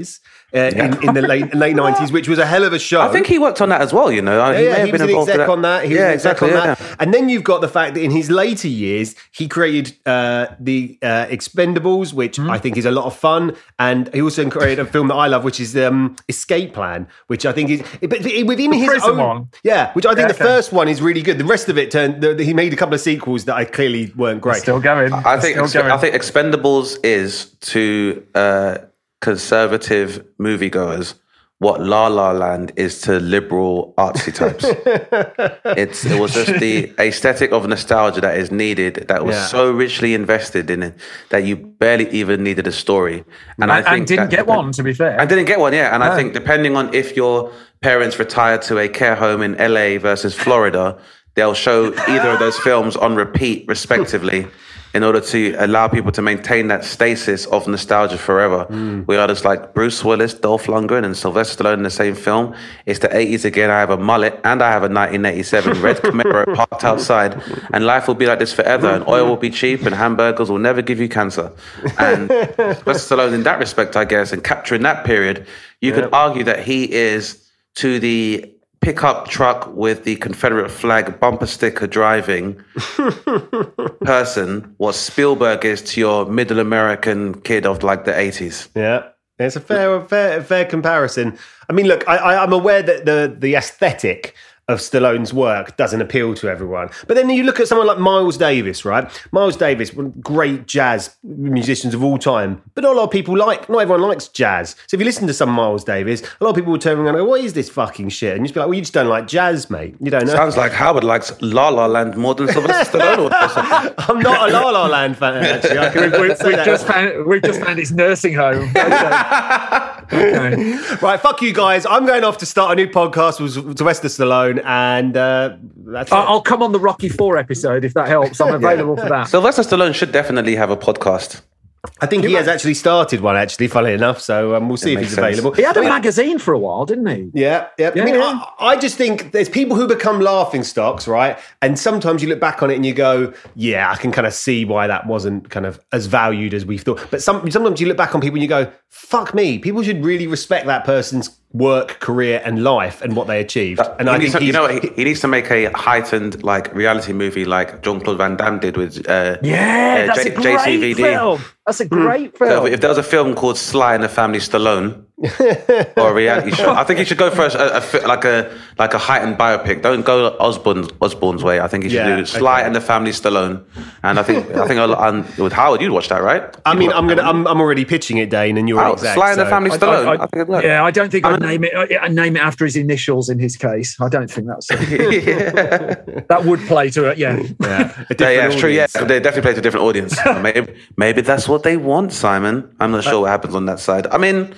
uh, in, in the late late nineties, which was a hell of a show. I think he worked on that as well, you know. Yeah, he, yeah, may have he been was an involved exec in on that. He yeah, was an exec exactly. on that. Yeah. And then you've got the fact that in his later years, he created uh, the uh, Expendables, which mm. I think is a lot of fun. And he also created a film that I love, which is um, Escape Plan, which I think is but within the his own one. Yeah, which I think yeah, the okay. first one is really good. The rest of it turned. The, the, he made a couple of sequels that I clearly weren't great. Still going. I think Still going. I think Expendables is to uh, conservative moviegoers what La La Land is to liberal artsy types. it's it was just the aesthetic of nostalgia that is needed, that was Yeah. so richly invested in it that you barely even needed a story. And, And, I think and didn't that, get one, to be fair. I didn't get one, yeah. And No. I think depending on if your parents retired to a care home in L A versus Florida, they'll show either of those films on repeat, respectively, in order to allow people to maintain that stasis of nostalgia forever. Mm. We are just like Bruce Willis, Dolph Lundgren, and Sylvester Stallone in the same film. It's the eighties again. I have a mullet and I have a nineteen eighty-seven red Camaro parked outside. And life will be like this forever. And oil will be cheap and hamburgers will never give you cancer. And Sylvester Stallone, in that respect, I guess, and capturing that period, you Yep. could argue that he is to the pickup truck with the Confederate flag bumper sticker driving person what Spielberg is to your middle American kid of like the eighties. Yeah, it's a fair, fair, fair comparison. I mean, look, I, I, I'm aware that the the aesthetic of Stallone's work doesn't appeal to everyone. But then you look at someone like Miles Davis, right? Miles Davis, one of the great jazz musicians of all time. But not a lot of people like, not everyone likes jazz. So if you listen to some Miles Davis, a lot of people will turn around and go, what is this fucking shit? And you just be like, well, you just don't like jazz, mate. You don't know. Sounds like Howard likes La La Land more than Sylvester Stallone. I'm not a La La Land fan, actually. I can, We've, say we've, that. just found, we've just found his nursing home. Okay. Right, fuck you guys. I'm going off to start a new podcast with Sylvester Stallone, and uh, that's it. I'll, I'll come on the Rocky Four episode if that helps. I'm available for that. Sylvester Stallone should definitely have a podcast. I think he has actually started one, actually, funnily enough. So um, we'll see if makes he's sense. available. He had I a mean, magazine for a while, didn't he? Yeah, yeah. Yeah, I mean, yeah. I, I just think there's people who become laughing stocks, right? And sometimes you look back on it and you go, yeah, I can kind of see why that wasn't kind of as valued as we thought. But some, sometimes you look back on people and you go, fuck me, people should really respect that person's work, career, and life and what they achieved. And he I needs think to, you he's- know what, he, he needs to make a heightened like reality movie like Jean-Claude Van Damme did with uh, Yeah, uh, that's J- a great J C V D. film. That's a great So film. if, if there was a film called Sly and the Family Stallone, or a reality show, I think you should go for a, a, a fi- like a like a heightened biopic. Don't go Osborne's Osborne's way. I think you should Yeah, do Sly okay. and the Family Stallone. And I think I think I'll- and with Howard, you'd watch that, right? I You'd mean, watch I'm that, gonna, wouldn't I'm, I'm already pitching it, Dane, and you're you? an Oh, exec. Sly and the so- Family I- Stallone. I- I, think it'd work. yeah, I don't think I I'd mean- name it. I'd name it after his initials in his case. I don't think that's that would play to it. Yeah, Yeah, a Yeah, different yeah, it's true. Yeah, audience. they definitely play to a different audience. maybe, maybe that's what they want, Simon. I'm not sure what happens on that side. I mean,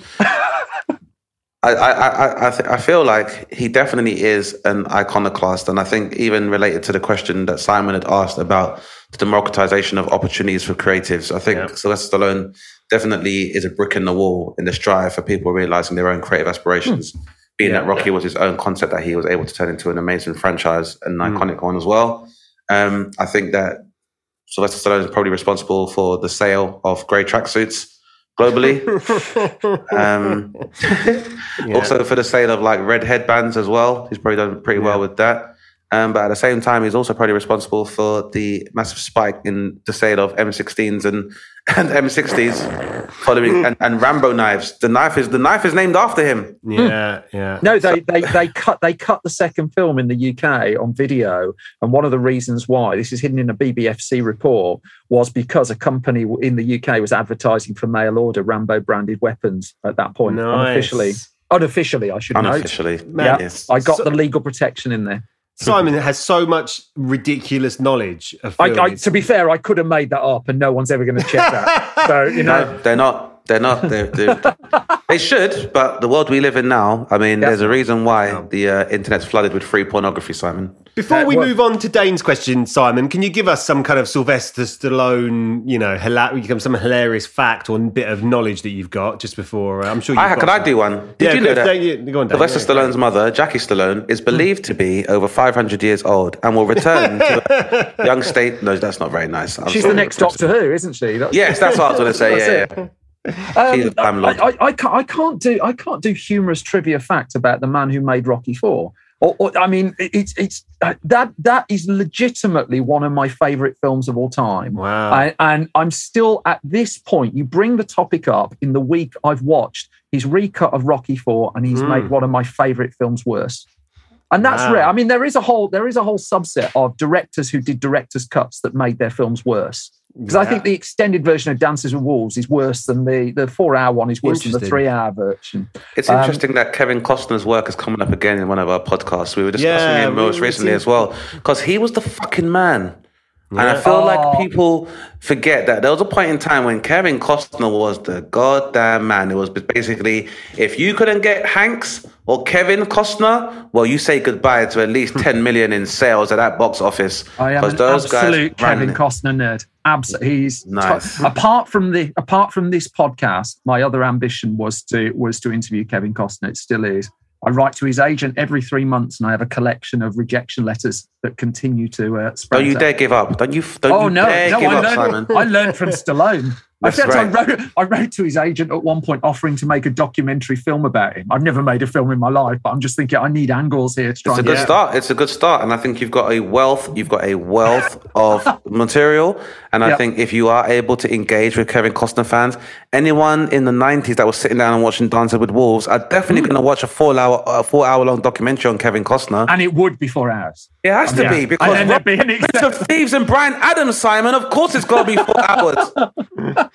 I, I, I, I, th- I feel like he definitely is an iconoclast, and I think even related to the question that Simon had asked about the democratization of opportunities for creatives, I think Yeah. Sylvester Stallone definitely is a brick in the wall in this drive for people realizing their own creative aspirations. Being Yeah. that Rocky was his own concept that he was able to turn into an amazing franchise, an iconic one as well. Um, I think that Sylvester Stallone is probably responsible for the sale of grey tracksuits globally. um, Yeah. Also for the sale of like red headbands as well. He's probably done pretty well with that. Um, but at the same time, he's also probably responsible for the massive spike in the sale of M sixteens and, and M sixties, following and, and Rambo knives. The knife is the knife is named after him. Yeah, yeah. no, they, they they cut they cut the second film in the U K on video, and one of the reasons why this is hidden in a B B F C report was because a company in the U K was advertising for mail order Rambo branded weapons at that point, Nice. unofficially. Unofficially, I should Unofficially, note. Yeah, yes. I got So- the legal protection in there. Simon has so much ridiculous knowledge of I, film. I, to be fair, I could have made that up, and no one's ever going to check that. So you know, No, they're not. They're not. They're, they're, they should, but the world we live in now, I mean, Yeah. there's a reason why the uh, internet's flooded with free pornography, Simon. Before Uh, we well- move on to Dane's question, Simon, can you give us some kind of Sylvester Stallone, you know, hila- some hilarious fact or bit of knowledge that you've got just before? Uh, I'm sure you've I, got could I some. do one? Did Yeah, you know if that they- yeah, go on, Dane. Sylvester Yeah, Stallone's mother, Jackie Stallone, is believed to be over five hundred years old and will return to a young state? No, that's not very nice. I'm she's sorry. the next Doctor Who, isn't she? That's, Yes, that's what I was going to say. That's Yeah, it. yeah. Um, I, I, I, can't, I can't do I can't do humorous trivia facts about the man who made Rocky Four. Or, or I mean, it's it's uh, that that is legitimately one of my favourite films of all time. Wow! I, and I'm still at this point. You bring the topic up in the week I've watched his recut of Rocky Four, and he's mm. made one of my favourite films worse. And that's wow. rare. I mean, there is a whole there is a whole subset of directors who did director's cuts that made their films worse. Because yeah. I think the extended version of Dances with Wolves is worse than the, the four-hour one is worse than the three-hour version. It's um, interesting that Kevin Costner's work is coming up again in one of our podcasts. We were discussing yeah, him most recently as well. Because he was the fucking man. Yeah. And I feel oh. like people forget that there was a point in time when Kevin Costner was the goddamn man. It was basically, if you couldn't get Hanks or Kevin Costner, well, you say goodbye to at least ten million in sales at that box office. I am an those absolute guys Kevin Costner nerd. Absolutely, he's nice. T- apart from the apart from this podcast, my other ambition was to was to interview Kevin Costner. It still is. I write to his agent every three months, and I have a collection of rejection letters that continue to uh, spread. Don't you out. dare give up! Don't you? Don't oh you no! dare No, give I up, learned. Simon. I learned from Stallone. In That's fact, right. I wrote, I wrote to his agent at one point offering to make a documentary film about him. I've never made a film in my life, but I'm just thinking I need angles here to try It's a and good get. start. It's a good start. And I think you've got a wealth, you've got a wealth of material. And I Yep. think if you are able to engage with Kevin Costner fans, anyone in the nineties that was sitting down and watching Dances with Wolves are definitely Mm. going to watch a four hour, a four hour long documentary on Kevin Costner. And it would be four hours. It has to Yeah. be because And then there'd be an Prince exec- of Thieves and Brian Adams, Simon, of course it's got to be four hours.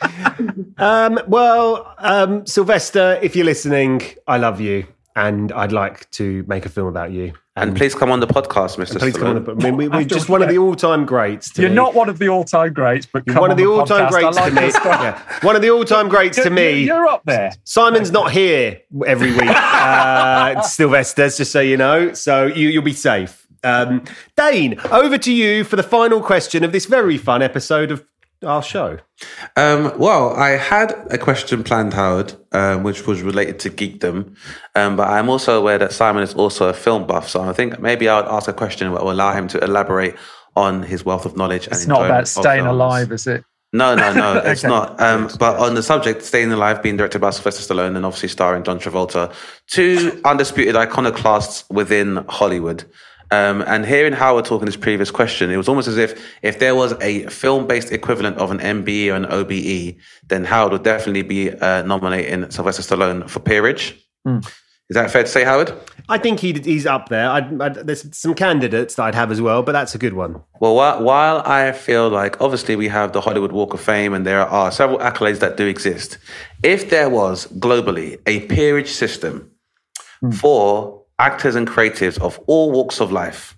Um, well, um, Sylvester, if you're listening, I love you, and I'd like to make a film about you. And please come on the podcast, Mister Please come on Stallone. the. I mean, we, we're just one of the all-time greats. To You're me. not one of the all-time greats, but You're come one on of the the all-time podcast. greats I like to me. this stuff. Yeah. One of the all-time greats to You're- me. You're up there. Simon's not here every week, uh, Sylvester's, just so you know. So you, you'll be safe. Um, Dane, over to you for the final question of this very fun episode of our show. Um, well, I had a question planned, Howard, um, which was related to geekdom, um, but I'm also aware that Simon is also a film buff, so I think maybe I would ask a question that will allow him to elaborate on his wealth of knowledge. It's and not enjoyment about of staying films. alive, is it? No, no, no, it's Okay. not. Um, but on the subject, Staying Alive, being directed by Sylvester Stallone and obviously starring John Travolta, two undisputed iconoclasts within Hollywood. Um, and hearing Howard talking this previous question, it was almost as if if there was a film-based equivalent of an M B E or an O B E, then Howard would definitely be uh, nominating Sylvester Stallone for Peerage. Mm. Is that fair to say, Howard? I think he, he's up there. I'd, I'd, there's some candidates that I'd have as well, but that's a good one. Well, while, while I feel like obviously we have the Hollywood Walk of Fame and there are several accolades that do exist, if there was globally a peerage system mm. for actors and creatives of all walks of life,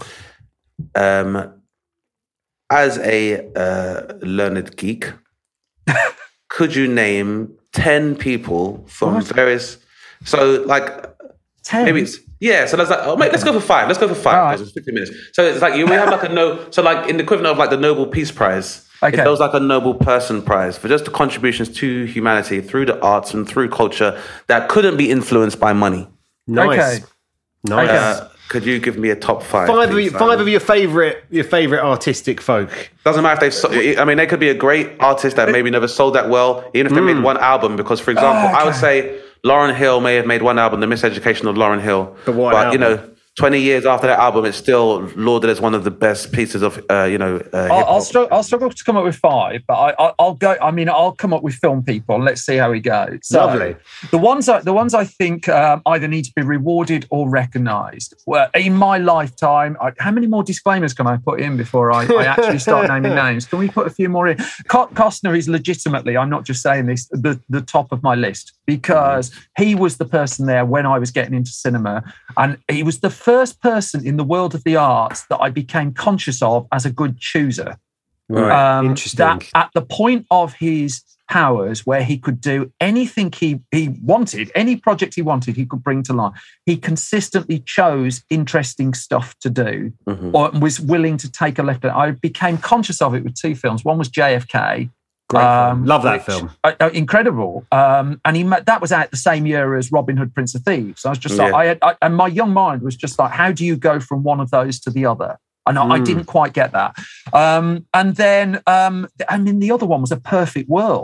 um, as a uh, learned geek, could you name ten people from What? various... So, like, ten? maybe it's yeah. So let's like, oh, mate, let's go for five. Let's go for five. All right. Because it's fifty minutes. So it's like you we have like a no. So like in the equivalent of like the Nobel Peace Prize, Okay. if there was like a Nobel Person Prize for just the contributions to humanity through the arts and through culture that couldn't be influenced by money. Nice. Okay. Nice. Okay. Uh, could you give me a top five? Five of, please, you, Simon? five of your favourite your favourite artistic folk. Doesn't matter if they've. So, I mean, they could be a great artist that maybe never sold that well, even if they Mm. made one album. Because, for example, Oh, I would okay. say Lauryn Hill may have made one album, The Miseducation of Lauryn Hill. But what But you album? know, twenty years after that album, it's still lauded as one of the best pieces of, uh, you know, uh, I'll, hip-hop. I'll, struggle, I'll struggle to come up with five, but I, I, I'll go. I mean, I'll come up with film people. And let's see how we go. So, Lovely. The ones, I, the ones I think um, either need to be rewarded or recognised. Well, in my lifetime, I, how many more disclaimers can I put in before I, I actually start naming names? Can we put a few more in? Co- Costner is legitimately, I'm not just saying this, the, the top of my list because he was the person there when I was getting into cinema, and he was the first person in the world of the arts that I became conscious of as a good chooser. Right. Um, Interesting. That at the point of his powers where he could do anything he, he wanted, any project he wanted, he could bring to life. He consistently chose interesting stuff to do Mhm. or was willing to take a left. I became conscious of it with two films. One was J F K. Great film. Love that which- film. uh, uh, incredible. Um, and he met, that was out the same year as Robin Hood, Prince of Thieves. I was just like, Yeah. I, had, I and my young mind was just like, how do you go from one of those to the other? And I, I Mm. didn't quite get that. Um, and then, um, I mean, the other one was A Perfect World.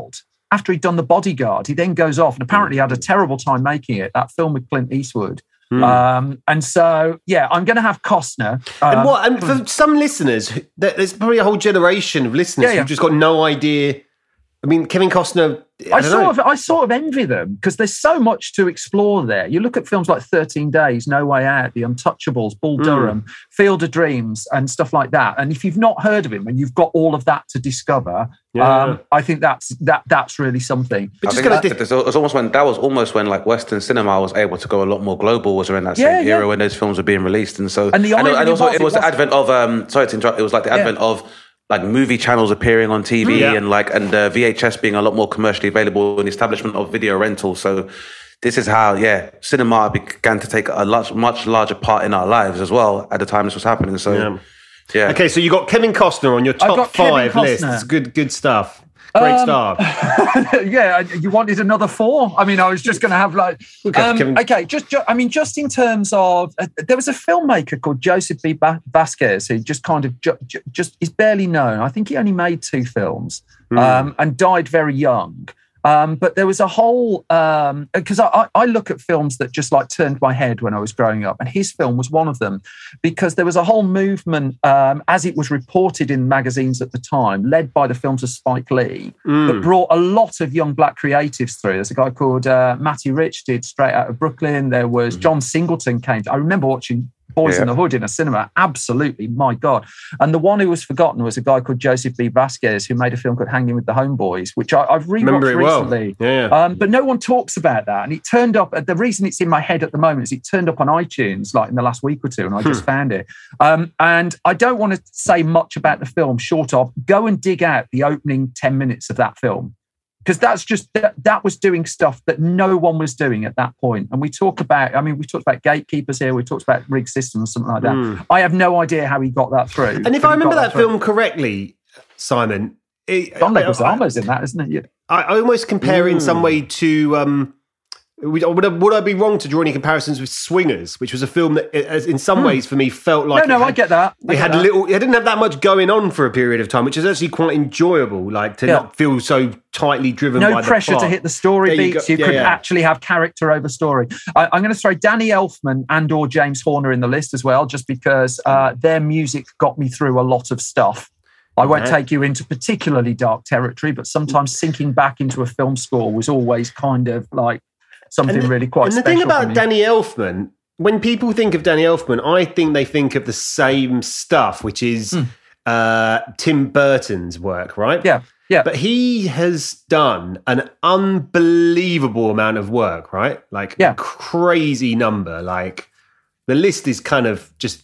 after he'd done The Bodyguard, he then goes off and apparently had a terrible time making it, that film with Clint Eastwood. Mm. Um, and so, yeah, I'm going to have Costner. Um, and what? And for some listeners, there's probably a whole generation of listeners yeah, yeah. who've just got no idea. I mean, Kevin Costner. I, I sort of, I sort of envy them because there's so much to explore there. You look at films like thirteen days, No Way Out, The Untouchables, Bull Durham, mm. Field of Dreams, and stuff like that. And if you've not heard of him and you've got all of that to discover, yeah. um, I think that's that that's really something. But just that, did- it was almost when that was almost when like Western cinema was able to go a lot more global. Was around that yeah, same yeah. era when those films were being released, and so and, the and, and also was, it was, it was the advent of um, sorry to interrupt. It was like the yeah. advent of. Like movie channels appearing on T V yeah. and like and uh, V H S being a lot more commercially available and the establishment of video rental. So this is how, yeah, cinema began to take a much, much larger part in our lives as well at the time this was happening. So, yeah. yeah. Okay, so you got Kevin Costner on your top five list. It's good, good stuff. Great um, start. Yeah, you wanted another four? I mean, I was just going to have like... Okay, um, okay just, just, I mean, just in terms of... Uh, there was a filmmaker called Joseph B. Ba- Vasquez who just kind of... Ju- ju- just is barely known. I think he only made two films mm. um, and died very young. Um, but there was a whole... Because um, I, I look at films that just like turned my head when I was growing up, and his film was one of them, because there was a whole movement, um, as it was reported in magazines at the time, led by the films of Spike Lee, mm. that brought a lot of young black creatives through. There's a guy called uh, Matty Rich, did Straight Outta Brooklyn. There was mm. John Singleton came. I remember watching Boys yeah. in the Hood in a cinema. Absolutely, my God. And the one who was forgotten was a guy called Joseph B. Vasquez, who made a film called Hanging with the Homeboys, which I, I've rewatched recently. Well. Yeah, yeah. Um, but no one talks about that. And it turned up, the reason it's in my head at the moment is it turned up on iTunes like in the last week or two, and I just found it. Um, and I don't want to say much about the film short of go and dig out the opening ten minutes of that film. Because that's just, that, that was doing stuff that no one was doing at that point. And we talk about, I mean, we talked about gatekeepers here, we talked about rig systems, something like that. Mm. I have no idea how he got that through. And if I remember that, that film correctly, Simon... It, Don Leguizamo's in that, isn't it? Yeah. I, I almost compare mm. in some way to... Um, Would I, would I be wrong to draw any comparisons with Swingers, which was a film that, in some ways, for me, felt like no, no, had, I get that. I it get had that. little. It didn't have that much going on for a period of time, which is actually quite enjoyable. Like to yeah. not feel so tightly driven. No by the pressure plot. to hit the story there beats. You, you yeah, could yeah. actually have character over story. I, I'm going to throw Danny Elfman and/or James Horner in the list as well, just because uh, their music got me through a lot of stuff. I won't okay. take you into particularly dark territory, but sometimes sinking back into a film score was always kind of like. Something the, really quite and special. And the thing about Danny Elfman, when people think of Danny Elfman, I think they think of the same stuff, which is mm. uh, Tim Burton's work, right? Yeah, yeah. But he has done an unbelievable amount of work, right? Like yeah. a crazy number. Like the list is kind of just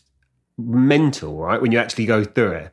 mental, right? When you actually go through it.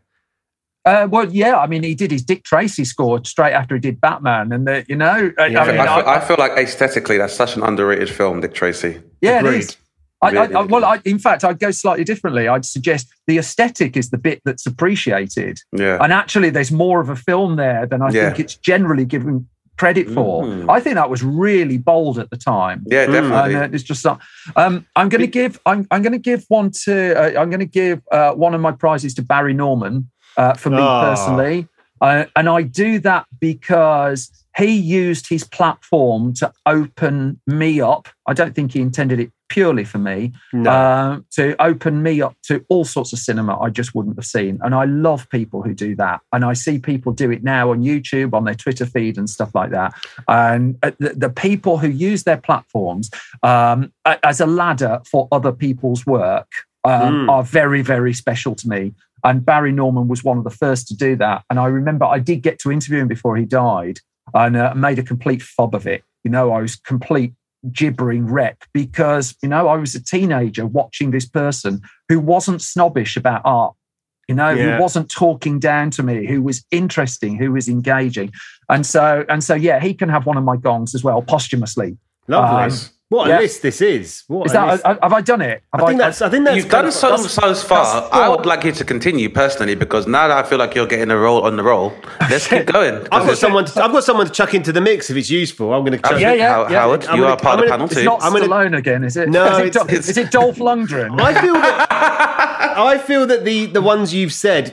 Uh, well, yeah, I mean, he did his Dick Tracy score straight after he did Batman, and the, you know, yeah. I, mean, I, feel, I, I feel like aesthetically, that's such an underrated film, Dick Tracy. Yeah, Agreed. it is. I, I, I, well, I, in fact, I'd go slightly differently. I'd suggest the aesthetic is the bit that's appreciated, yeah. and actually, there's more of a film there than I yeah. think it's generally given credit for. Mm. I think that was really bold at the time. Yeah, definitely. And, uh, it's just. Um, I'm going to give. I'm, I'm going to give one to. Uh, I'm going to give uh, one of my prizes to Barry Norman. Uh, for me oh. personally. Uh, and I do that because he used his platform to open me up. I don't think he intended it purely for me, no. uh, to open me up to all sorts of cinema I just wouldn't have seen. And I love people who do that. And I see people do it now on YouTube, on their Twitter feed and stuff like that. And the, the people who use their platforms um, as a ladder for other people's work um, mm. are very, very special to me. And Barry Norman was one of the first to do that. And I remember I did get to interview him before he died and uh, made a complete fob of it. You know, I was complete gibbering wreck because, you know, I was a teenager watching this person who wasn't snobbish about art, you know, yeah. who wasn't talking down to me, who was interesting, who was engaging. And so, and so, yeah, he can have one of my gongs as well, posthumously. Lovely. Um, What a yeah. list this is. What is a that, list. Have I done it? Have I think I, that's. I think that's. You've done so so far. I would like you to continue personally because now that I feel like you're getting a roll on the roll, let's keep going. I've got someone. To, I've got someone to chuck into the mix if it's useful. I'm going to. Chuck yeah, yeah, How, yeah. Howard, I'm you gonna, are part I'm of the gonna, panel it's too. Not I'm gonna, Stallone again, is it? No, is it, it's, Do, it's, is it Dolph Lundgren? I feel that. I feel that the the ones you've said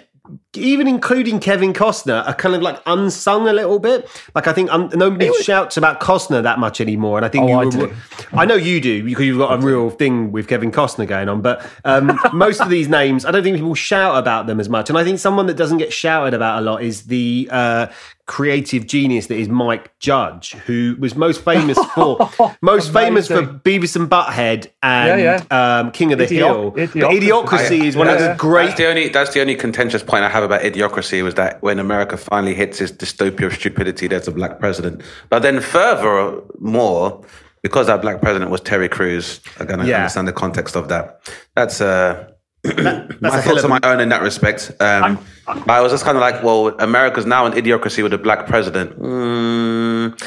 even including Kevin Costner, are kind of like unsung a little bit. Like I think um, nobody was, shouts about Costner that much anymore. And I think oh, you I, were, do. I know you do because you've got a real thing with Kevin Costner going on. But um, most of these names, I don't think people shout about them as much. And I think someone that doesn't get shouted about a lot is the uh, creative genius that is Mike Judge, who was most famous for most famous for Beavis and Butthead and yeah, yeah. Um, King of the Idiot- Hill. Idiocracy, But Idiocracy is one yeah, of the yeah. great. That's the only that's the only contentious point I have about Idiocracy was that when America finally hits its dystopia of stupidity, there's a black president. But then further more, because that black president was Terry Crews, I'm going to Yeah. understand the context of that. That's uh, That's my a hell thoughts of are a- my own in that respect. Um, I was just kind of like, well, America's now an idiocracy with a black president. Mm,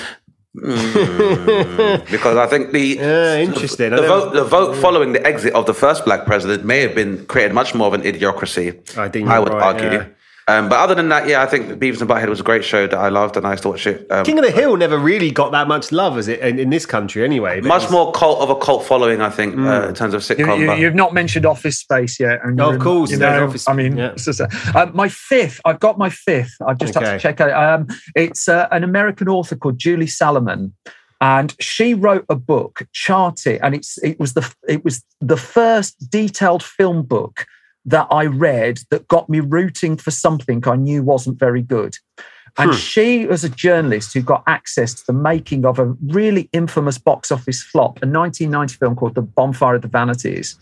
mm, because I think the Yeah, interesting. I the never- vote the vote following the exit of the first black president may have been created much more of an idiocracy. I think I you're would right, argue. yeah. Um, but other than that, yeah, I think Beavis and Butthead was a great show that I loved and I used to watch it. Um, King of the Hill never really got that much love as it in, in this country anyway. But much it's- more cult of a cult following, I think, uh, in terms of You, sitcom. you, but- you've not mentioned Office Space yet. And Oh, you're of in- course, You there's know, Office- I mean, yeah. it's just, uh, my fifth, I've got my fifth. I just have Okay. to check out. Um, it's uh, an American author called Julie Salomon. And she wrote a book, Chart It, and it's it was the it was the first detailed film book that I read that got me rooting for something I knew wasn't very good. And Hmm. she was a journalist who got access to the making of a really infamous box office flop, a nineteen ninety film called The Bonfire of the Vanities.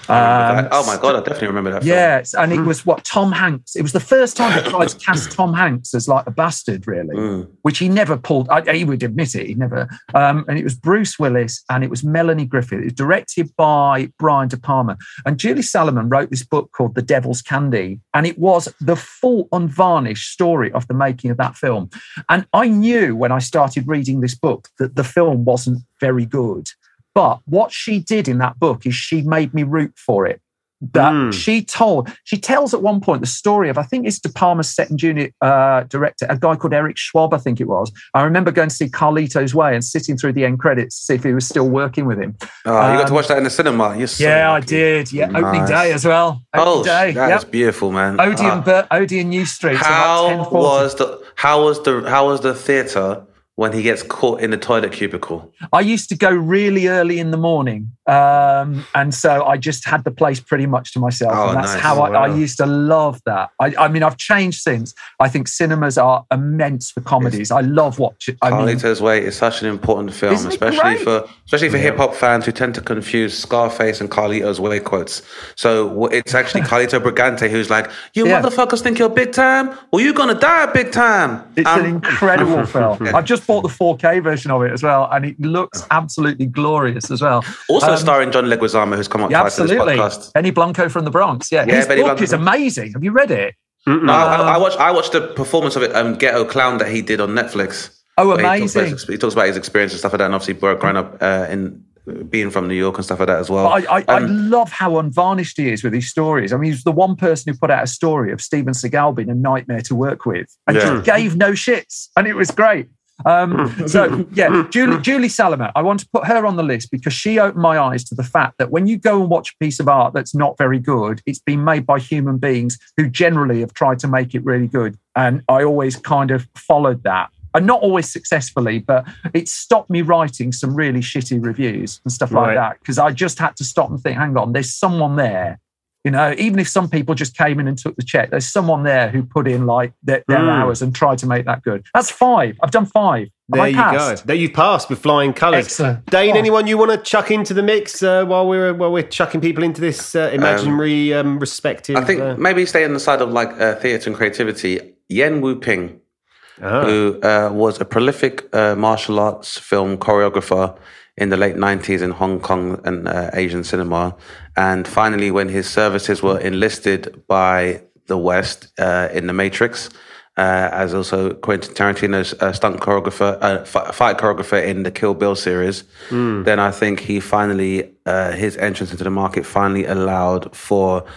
Um, oh my God, I definitely remember that film. Yes, and it was what Tom Hanks. It was the first time they tried to cast Tom Hanks as like a bastard, really, Mm. which he never pulled. I, he would admit it. He never. Um, and it was Bruce Willis and it was Melanie Griffith. It was directed by Brian De Palma. And Julie Salomon wrote this book called The Devil's Candy, and it was the full, unvarnished story of the making of that film. And I knew when I started reading this book that the film wasn't very good. But what she did in that book is she made me root for it. That Mm. she told, she tells at one point the story of, I think it's De Palma's second unit uh, director, a guy called Eric Schwab, I think it was. I remember going to see Carlito's Way and sitting through the end credits to see if he was still working with him. Oh, you got to Um, watch that in the cinema. You're so yeah, I lucky. did. Yeah, opening Nice. day as well. Opening Oh, day. that Yep. is beautiful, man. Odeon, Ah. Bur- Odeon New Street. so How like ten forty. was the how was the how was the theater when he gets caught in the toilet cubicle? I used to go really early in the morning. Um, and so I just had the place pretty much to myself. Oh, and that's nice. how I, I Wow. used to love that. I, I mean, I've changed since. I think cinemas are immense for comedies. I love watching. I mean, Carlito's Way is such an important film, Isn't it especially great? for especially for hip hop fans who tend to confuse Scarface and Carlito's Way quotes. So w- it's actually Carlito Brigante who's like, "You Yeah. motherfuckers think you're big time? Well, you're gonna die big time." it's Um, an incredible film. I've just bought the four K version of it as well, and it looks absolutely glorious as well. Also Um, starring John Leguizamo, who's come up Yeah, twice in this absolutely. podcast. Benny Blanco from the Bronx. Yeah, Yeah, his Benny book Blanco. is amazing. Have you read it? No, I, I watched I watched the performance of it, um, Ghetto Clown, that he did on Netflix. Oh, Where He talks, amazing. about his, he talks about his experience and stuff like that, and obviously growing up uh, in being from New York and stuff like that as well. But I, I, I Um, love how unvarnished he is with his stories. I mean, he's the one person who put out a story of Steven Seagal being a nightmare to work with and Yeah. just gave no shits. And it was great. Um, so, yeah, Julie, Julie Salomon, I want to put her on the list because she opened my eyes to the fact that when you go and watch a piece of art that's not very good, it's been made by human beings who generally have tried to make it really good. And I always kind of followed that. And not always successfully, but it stopped me writing some really shitty reviews and stuff like Right. that because I just had to stop and think, hang on, there's someone there. You know, even if some people just came in and took the check, there's someone there who put in like their, their Mm. hours and tried to make that good. That's five. I've done five. Have There I you passed? go. There you passed with flying colours. Excellent. Dane, Oh. anyone you want to chuck into the mix uh, while we're while we're chucking people into this uh, imaginary um, respective? I think uh, maybe stay on the side of like uh, theatre and creativity. Yen Wu Ping, ah. who uh, was a prolific uh, martial arts film choreographer in the late nineties in Hong Kong and uh, Asian cinema. And finally, when his services were enlisted by the West uh, in The Matrix, uh, as also Quentin Tarantino's uh, stunt choreographer, uh, f- fight choreographer in the Kill Bill series, Mm. then I think he finally, uh, his entrance into the market finally allowed for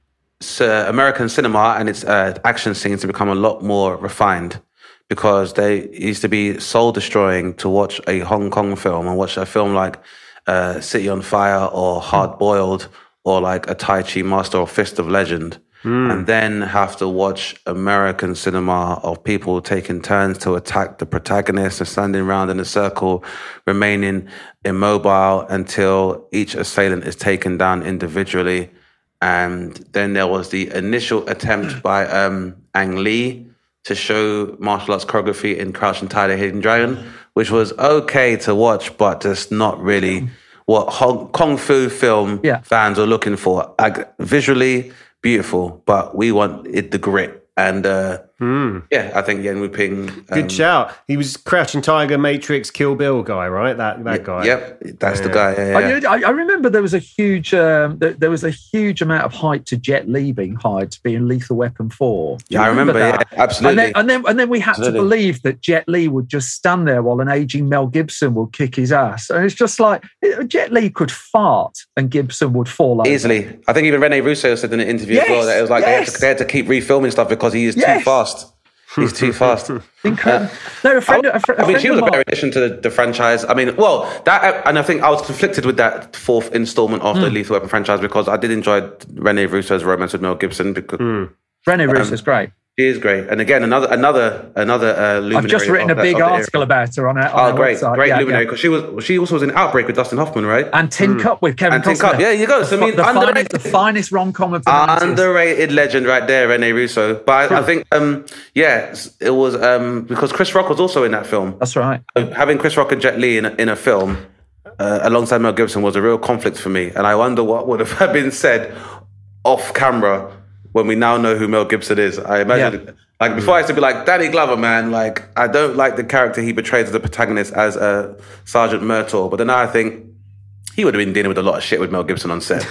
uh, American cinema and its uh, action scenes to become a lot more refined. Because they used to be soul destroying to watch a Hong Kong film and watch a film like uh, City on Fire or Hard Boiled or like a Tai Chi Master or Fist of Legend. mm. and then have to watch American cinema of people taking turns to attack the protagonist and standing around in a circle, remaining immobile until each assailant is taken down individually. And then there was the initial attempt by um, Ang Lee to show martial arts choreography in Crouching Tiger, Hidden Dragon, which was okay to watch, but just not really what Hong, Kung Fu film yeah. fans are looking for. Like, visually beautiful, but we want it the grit. And uh, mm. yeah, I think Yen Wu-ping... Um, Good shout. He was Crouching Tiger, Matrix, Kill Bill guy, right? That that y- guy. Yep, that's yeah. the guy. Yeah, yeah. I, I remember there was a huge um, there, there was a huge amount of hype to Jet Li being hired to be in Lethal Weapon four. Yeah, I remember. Yeah, absolutely. And then, and then and then we had absolutely. to believe that Jet Li would just stand there while an aging Mel Gibson would kick his ass. And it's just like Jet Li could fart and Gibson would fall over. Easily. I think even Rene Russo said in an interview yes, as well that it was like yes. they, had to, they had to keep refilming stuff because he is yes. too fast. He's too fast. Incredible. Uh, no, a friend. A fr- a I mean, friend she was a better mine. addition to the, the franchise. I mean, well, that, and I think I was conflicted with that fourth installment of mm. the Lethal Weapon franchise because I did enjoy Rene Russo's romance with Mel Gibson. Because mm. Rene um, Russo's great. She is great, and again, another another another uh, luminary. I've just written a big that, article about her on our, on oh, great, website. great yeah, luminary yeah. because she was she also was in Outbreak with Dustin Hoffman, right? And Tin mm. Cup with Kevin and Tin Costner. Cup, yeah, you go. So I mean, the, underrated, finest, the finest rom-com of the nineties. Underrated legend right there, Rene Russo. But I, I think, um, yeah, it was um, because Chris Rock was also in that film. That's right. So having Chris Rock and Jet Li in a, in a film uh, alongside Mel Gibson was a real conflict for me, and I wonder what would have been said off camera when we now know who Mel Gibson is. I imagine. Yeah. Like, before I used to be like, Danny Glover, man, like, I don't like the character he portrays as the protagonist as uh, Sergeant Myrtle. But then now I think he would have been dealing with a lot of shit with Mel Gibson on set.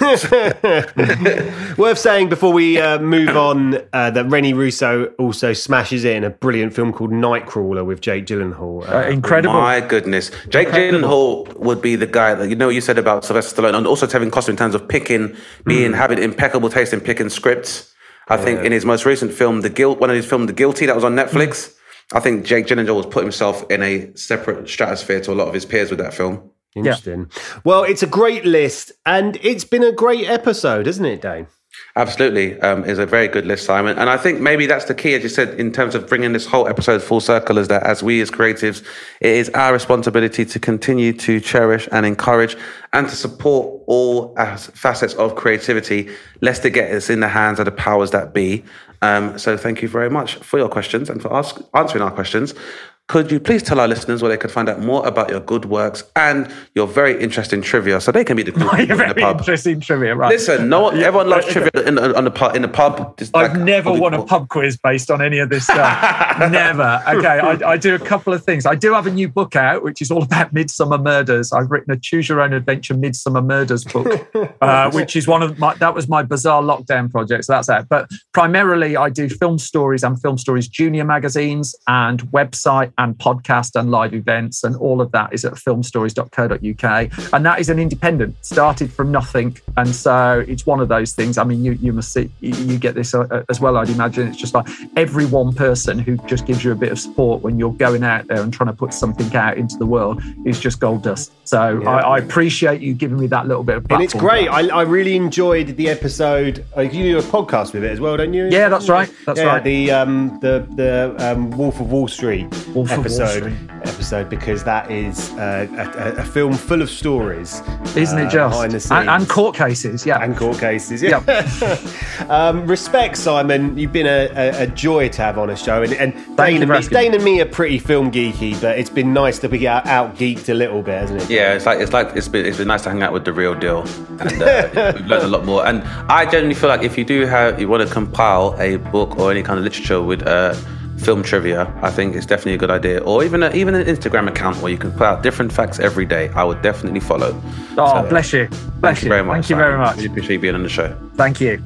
Worth saying before we uh, move on uh, that Rene Russo also smashes in a brilliant film called Nightcrawler with Jake Gyllenhaal. Uh, uh, incredible. My goodness. Jake incredible. Gyllenhaal would be the guy that, you know what you said about Sylvester Stallone and also Kevin Costner in terms of picking, being, mm. having impeccable taste in picking scripts. I think yeah. in his most recent film, The Guilt, one of his films, The Guilty, that was on Netflix, I think Jake Gyllenhaal was put himself in a separate stratosphere to a lot of his peers with that film. Interesting. Yeah. Well, it's a great list, and it's been a great episode, hasn't it, Dane? Absolutely. Um, it's a very good list, Simon. And I think maybe that's the key, as you said, in terms of bringing this whole episode full circle, is that as we as creatives, it is our responsibility to continue to cherish and encourage and to support all facets of creativity, lest it get us in the hands of the powers that be. Um, so thank you very much for your questions and for ask, answering our questions. Could you please tell our listeners where they could find out more about your good works and your very interesting trivia, so they can be the cool people in the pub? Interesting trivia, right? Listen, no one, everyone loves trivia in the, on the pub. In the pub, I've like, never won a pub quiz based on any of this stuff. Never. Okay, I, I do a couple of things. I do have a new book out, which is all about Midsummer Murders. I've written a Choose Your Own Adventure Midsummer Murders book, uh, which is one of my. That was my bizarre lockdown project. So that's out. But primarily, I do film stories and film stories junior magazines and website and podcast and live events, and all of that is at film stories dot co dot uk, and that is an independent, started from nothing, and so it's one of those things. I mean, you you must see, you get this as well, I'd imagine. It's just like every one person who just gives you a bit of support when you're going out there and trying to put something out into the world is just gold dust. So yeah. I, I appreciate you giving me that little bit of platform. And it's great. I, I really enjoyed the episode. You do a podcast with it as well, don't you? Yeah, that's right. That's yeah, right. The um the the um, Wolf of Wall Street Wolf episode. Of Wall Street. episode because that is uh, a, a film full of stories, isn't it? Just uh, behind the scenes. And, and court cases, yeah, and court cases, yeah. Yep. um, respect, Simon. You've been a, a, a joy to have on a show, and, and Dane, and me, Dane and me are pretty film geeky, but it's been nice to be out, out geeked a little bit, hasn't it? Yeah, it's like it's like it's been it's been nice to hang out with the real deal, and uh, we've learned a lot more. And I genuinely feel like if you do have you want to compile a book or any kind of literature with uh, film trivia, I think it's definitely a good idea. Or even a, even an Instagram account where you can put out different facts every day. I would definitely follow. Oh, so, bless you. Bless thank you very much. Thank you very much. I really appreciate you being on the show. Thank you.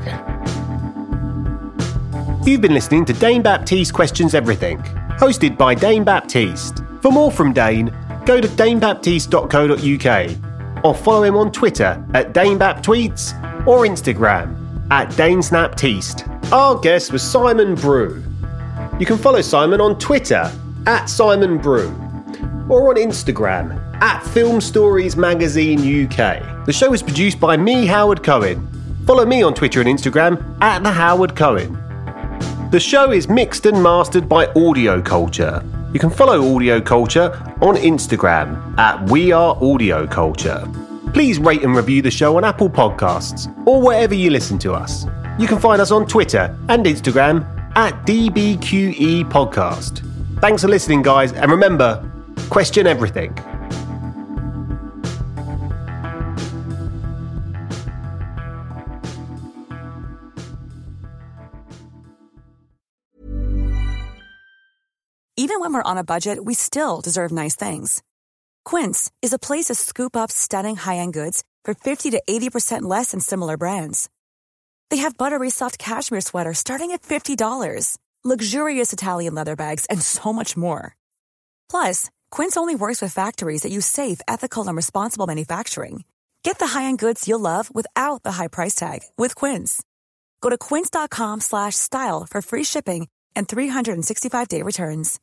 You've been listening to Dane Baptiste Questions Everything, hosted by Dane Baptiste. For more from Dane, go to dane baptiste dot co dot uk or follow him on Twitter at DaneBapTweets or Instagram at DaneSnapTeast. Our guest was Simon Brew. You can follow Simon on Twitter at Simon Brew or on Instagram at Film Stories Magazine U K. The show is produced by me, Howard Cohen. Follow me on Twitter and Instagram at The Howard Cohen. The show is mixed and mastered by Audio Culture. You can follow Audio Culture on Instagram at We Are Audio Culture. Please rate and review the show on Apple Podcasts or wherever you listen to us. You can find us on Twitter and Instagram at D B Q E Podcast. Thanks for listening, guys, and remember, question everything. Even when we're on a budget, we still deserve nice things. Quince is a place to scoop up stunning high-end goods for fifty to eighty percent less than similar brands. They have buttery soft cashmere sweaters starting at fifty dollars, luxurious Italian leather bags, and so much more. Plus, Quince only works with factories that use safe, ethical, and responsible manufacturing. Get the high-end goods you'll love without the high price tag with Quince. Go to quince.com slash style for free shipping and three sixty-five day returns.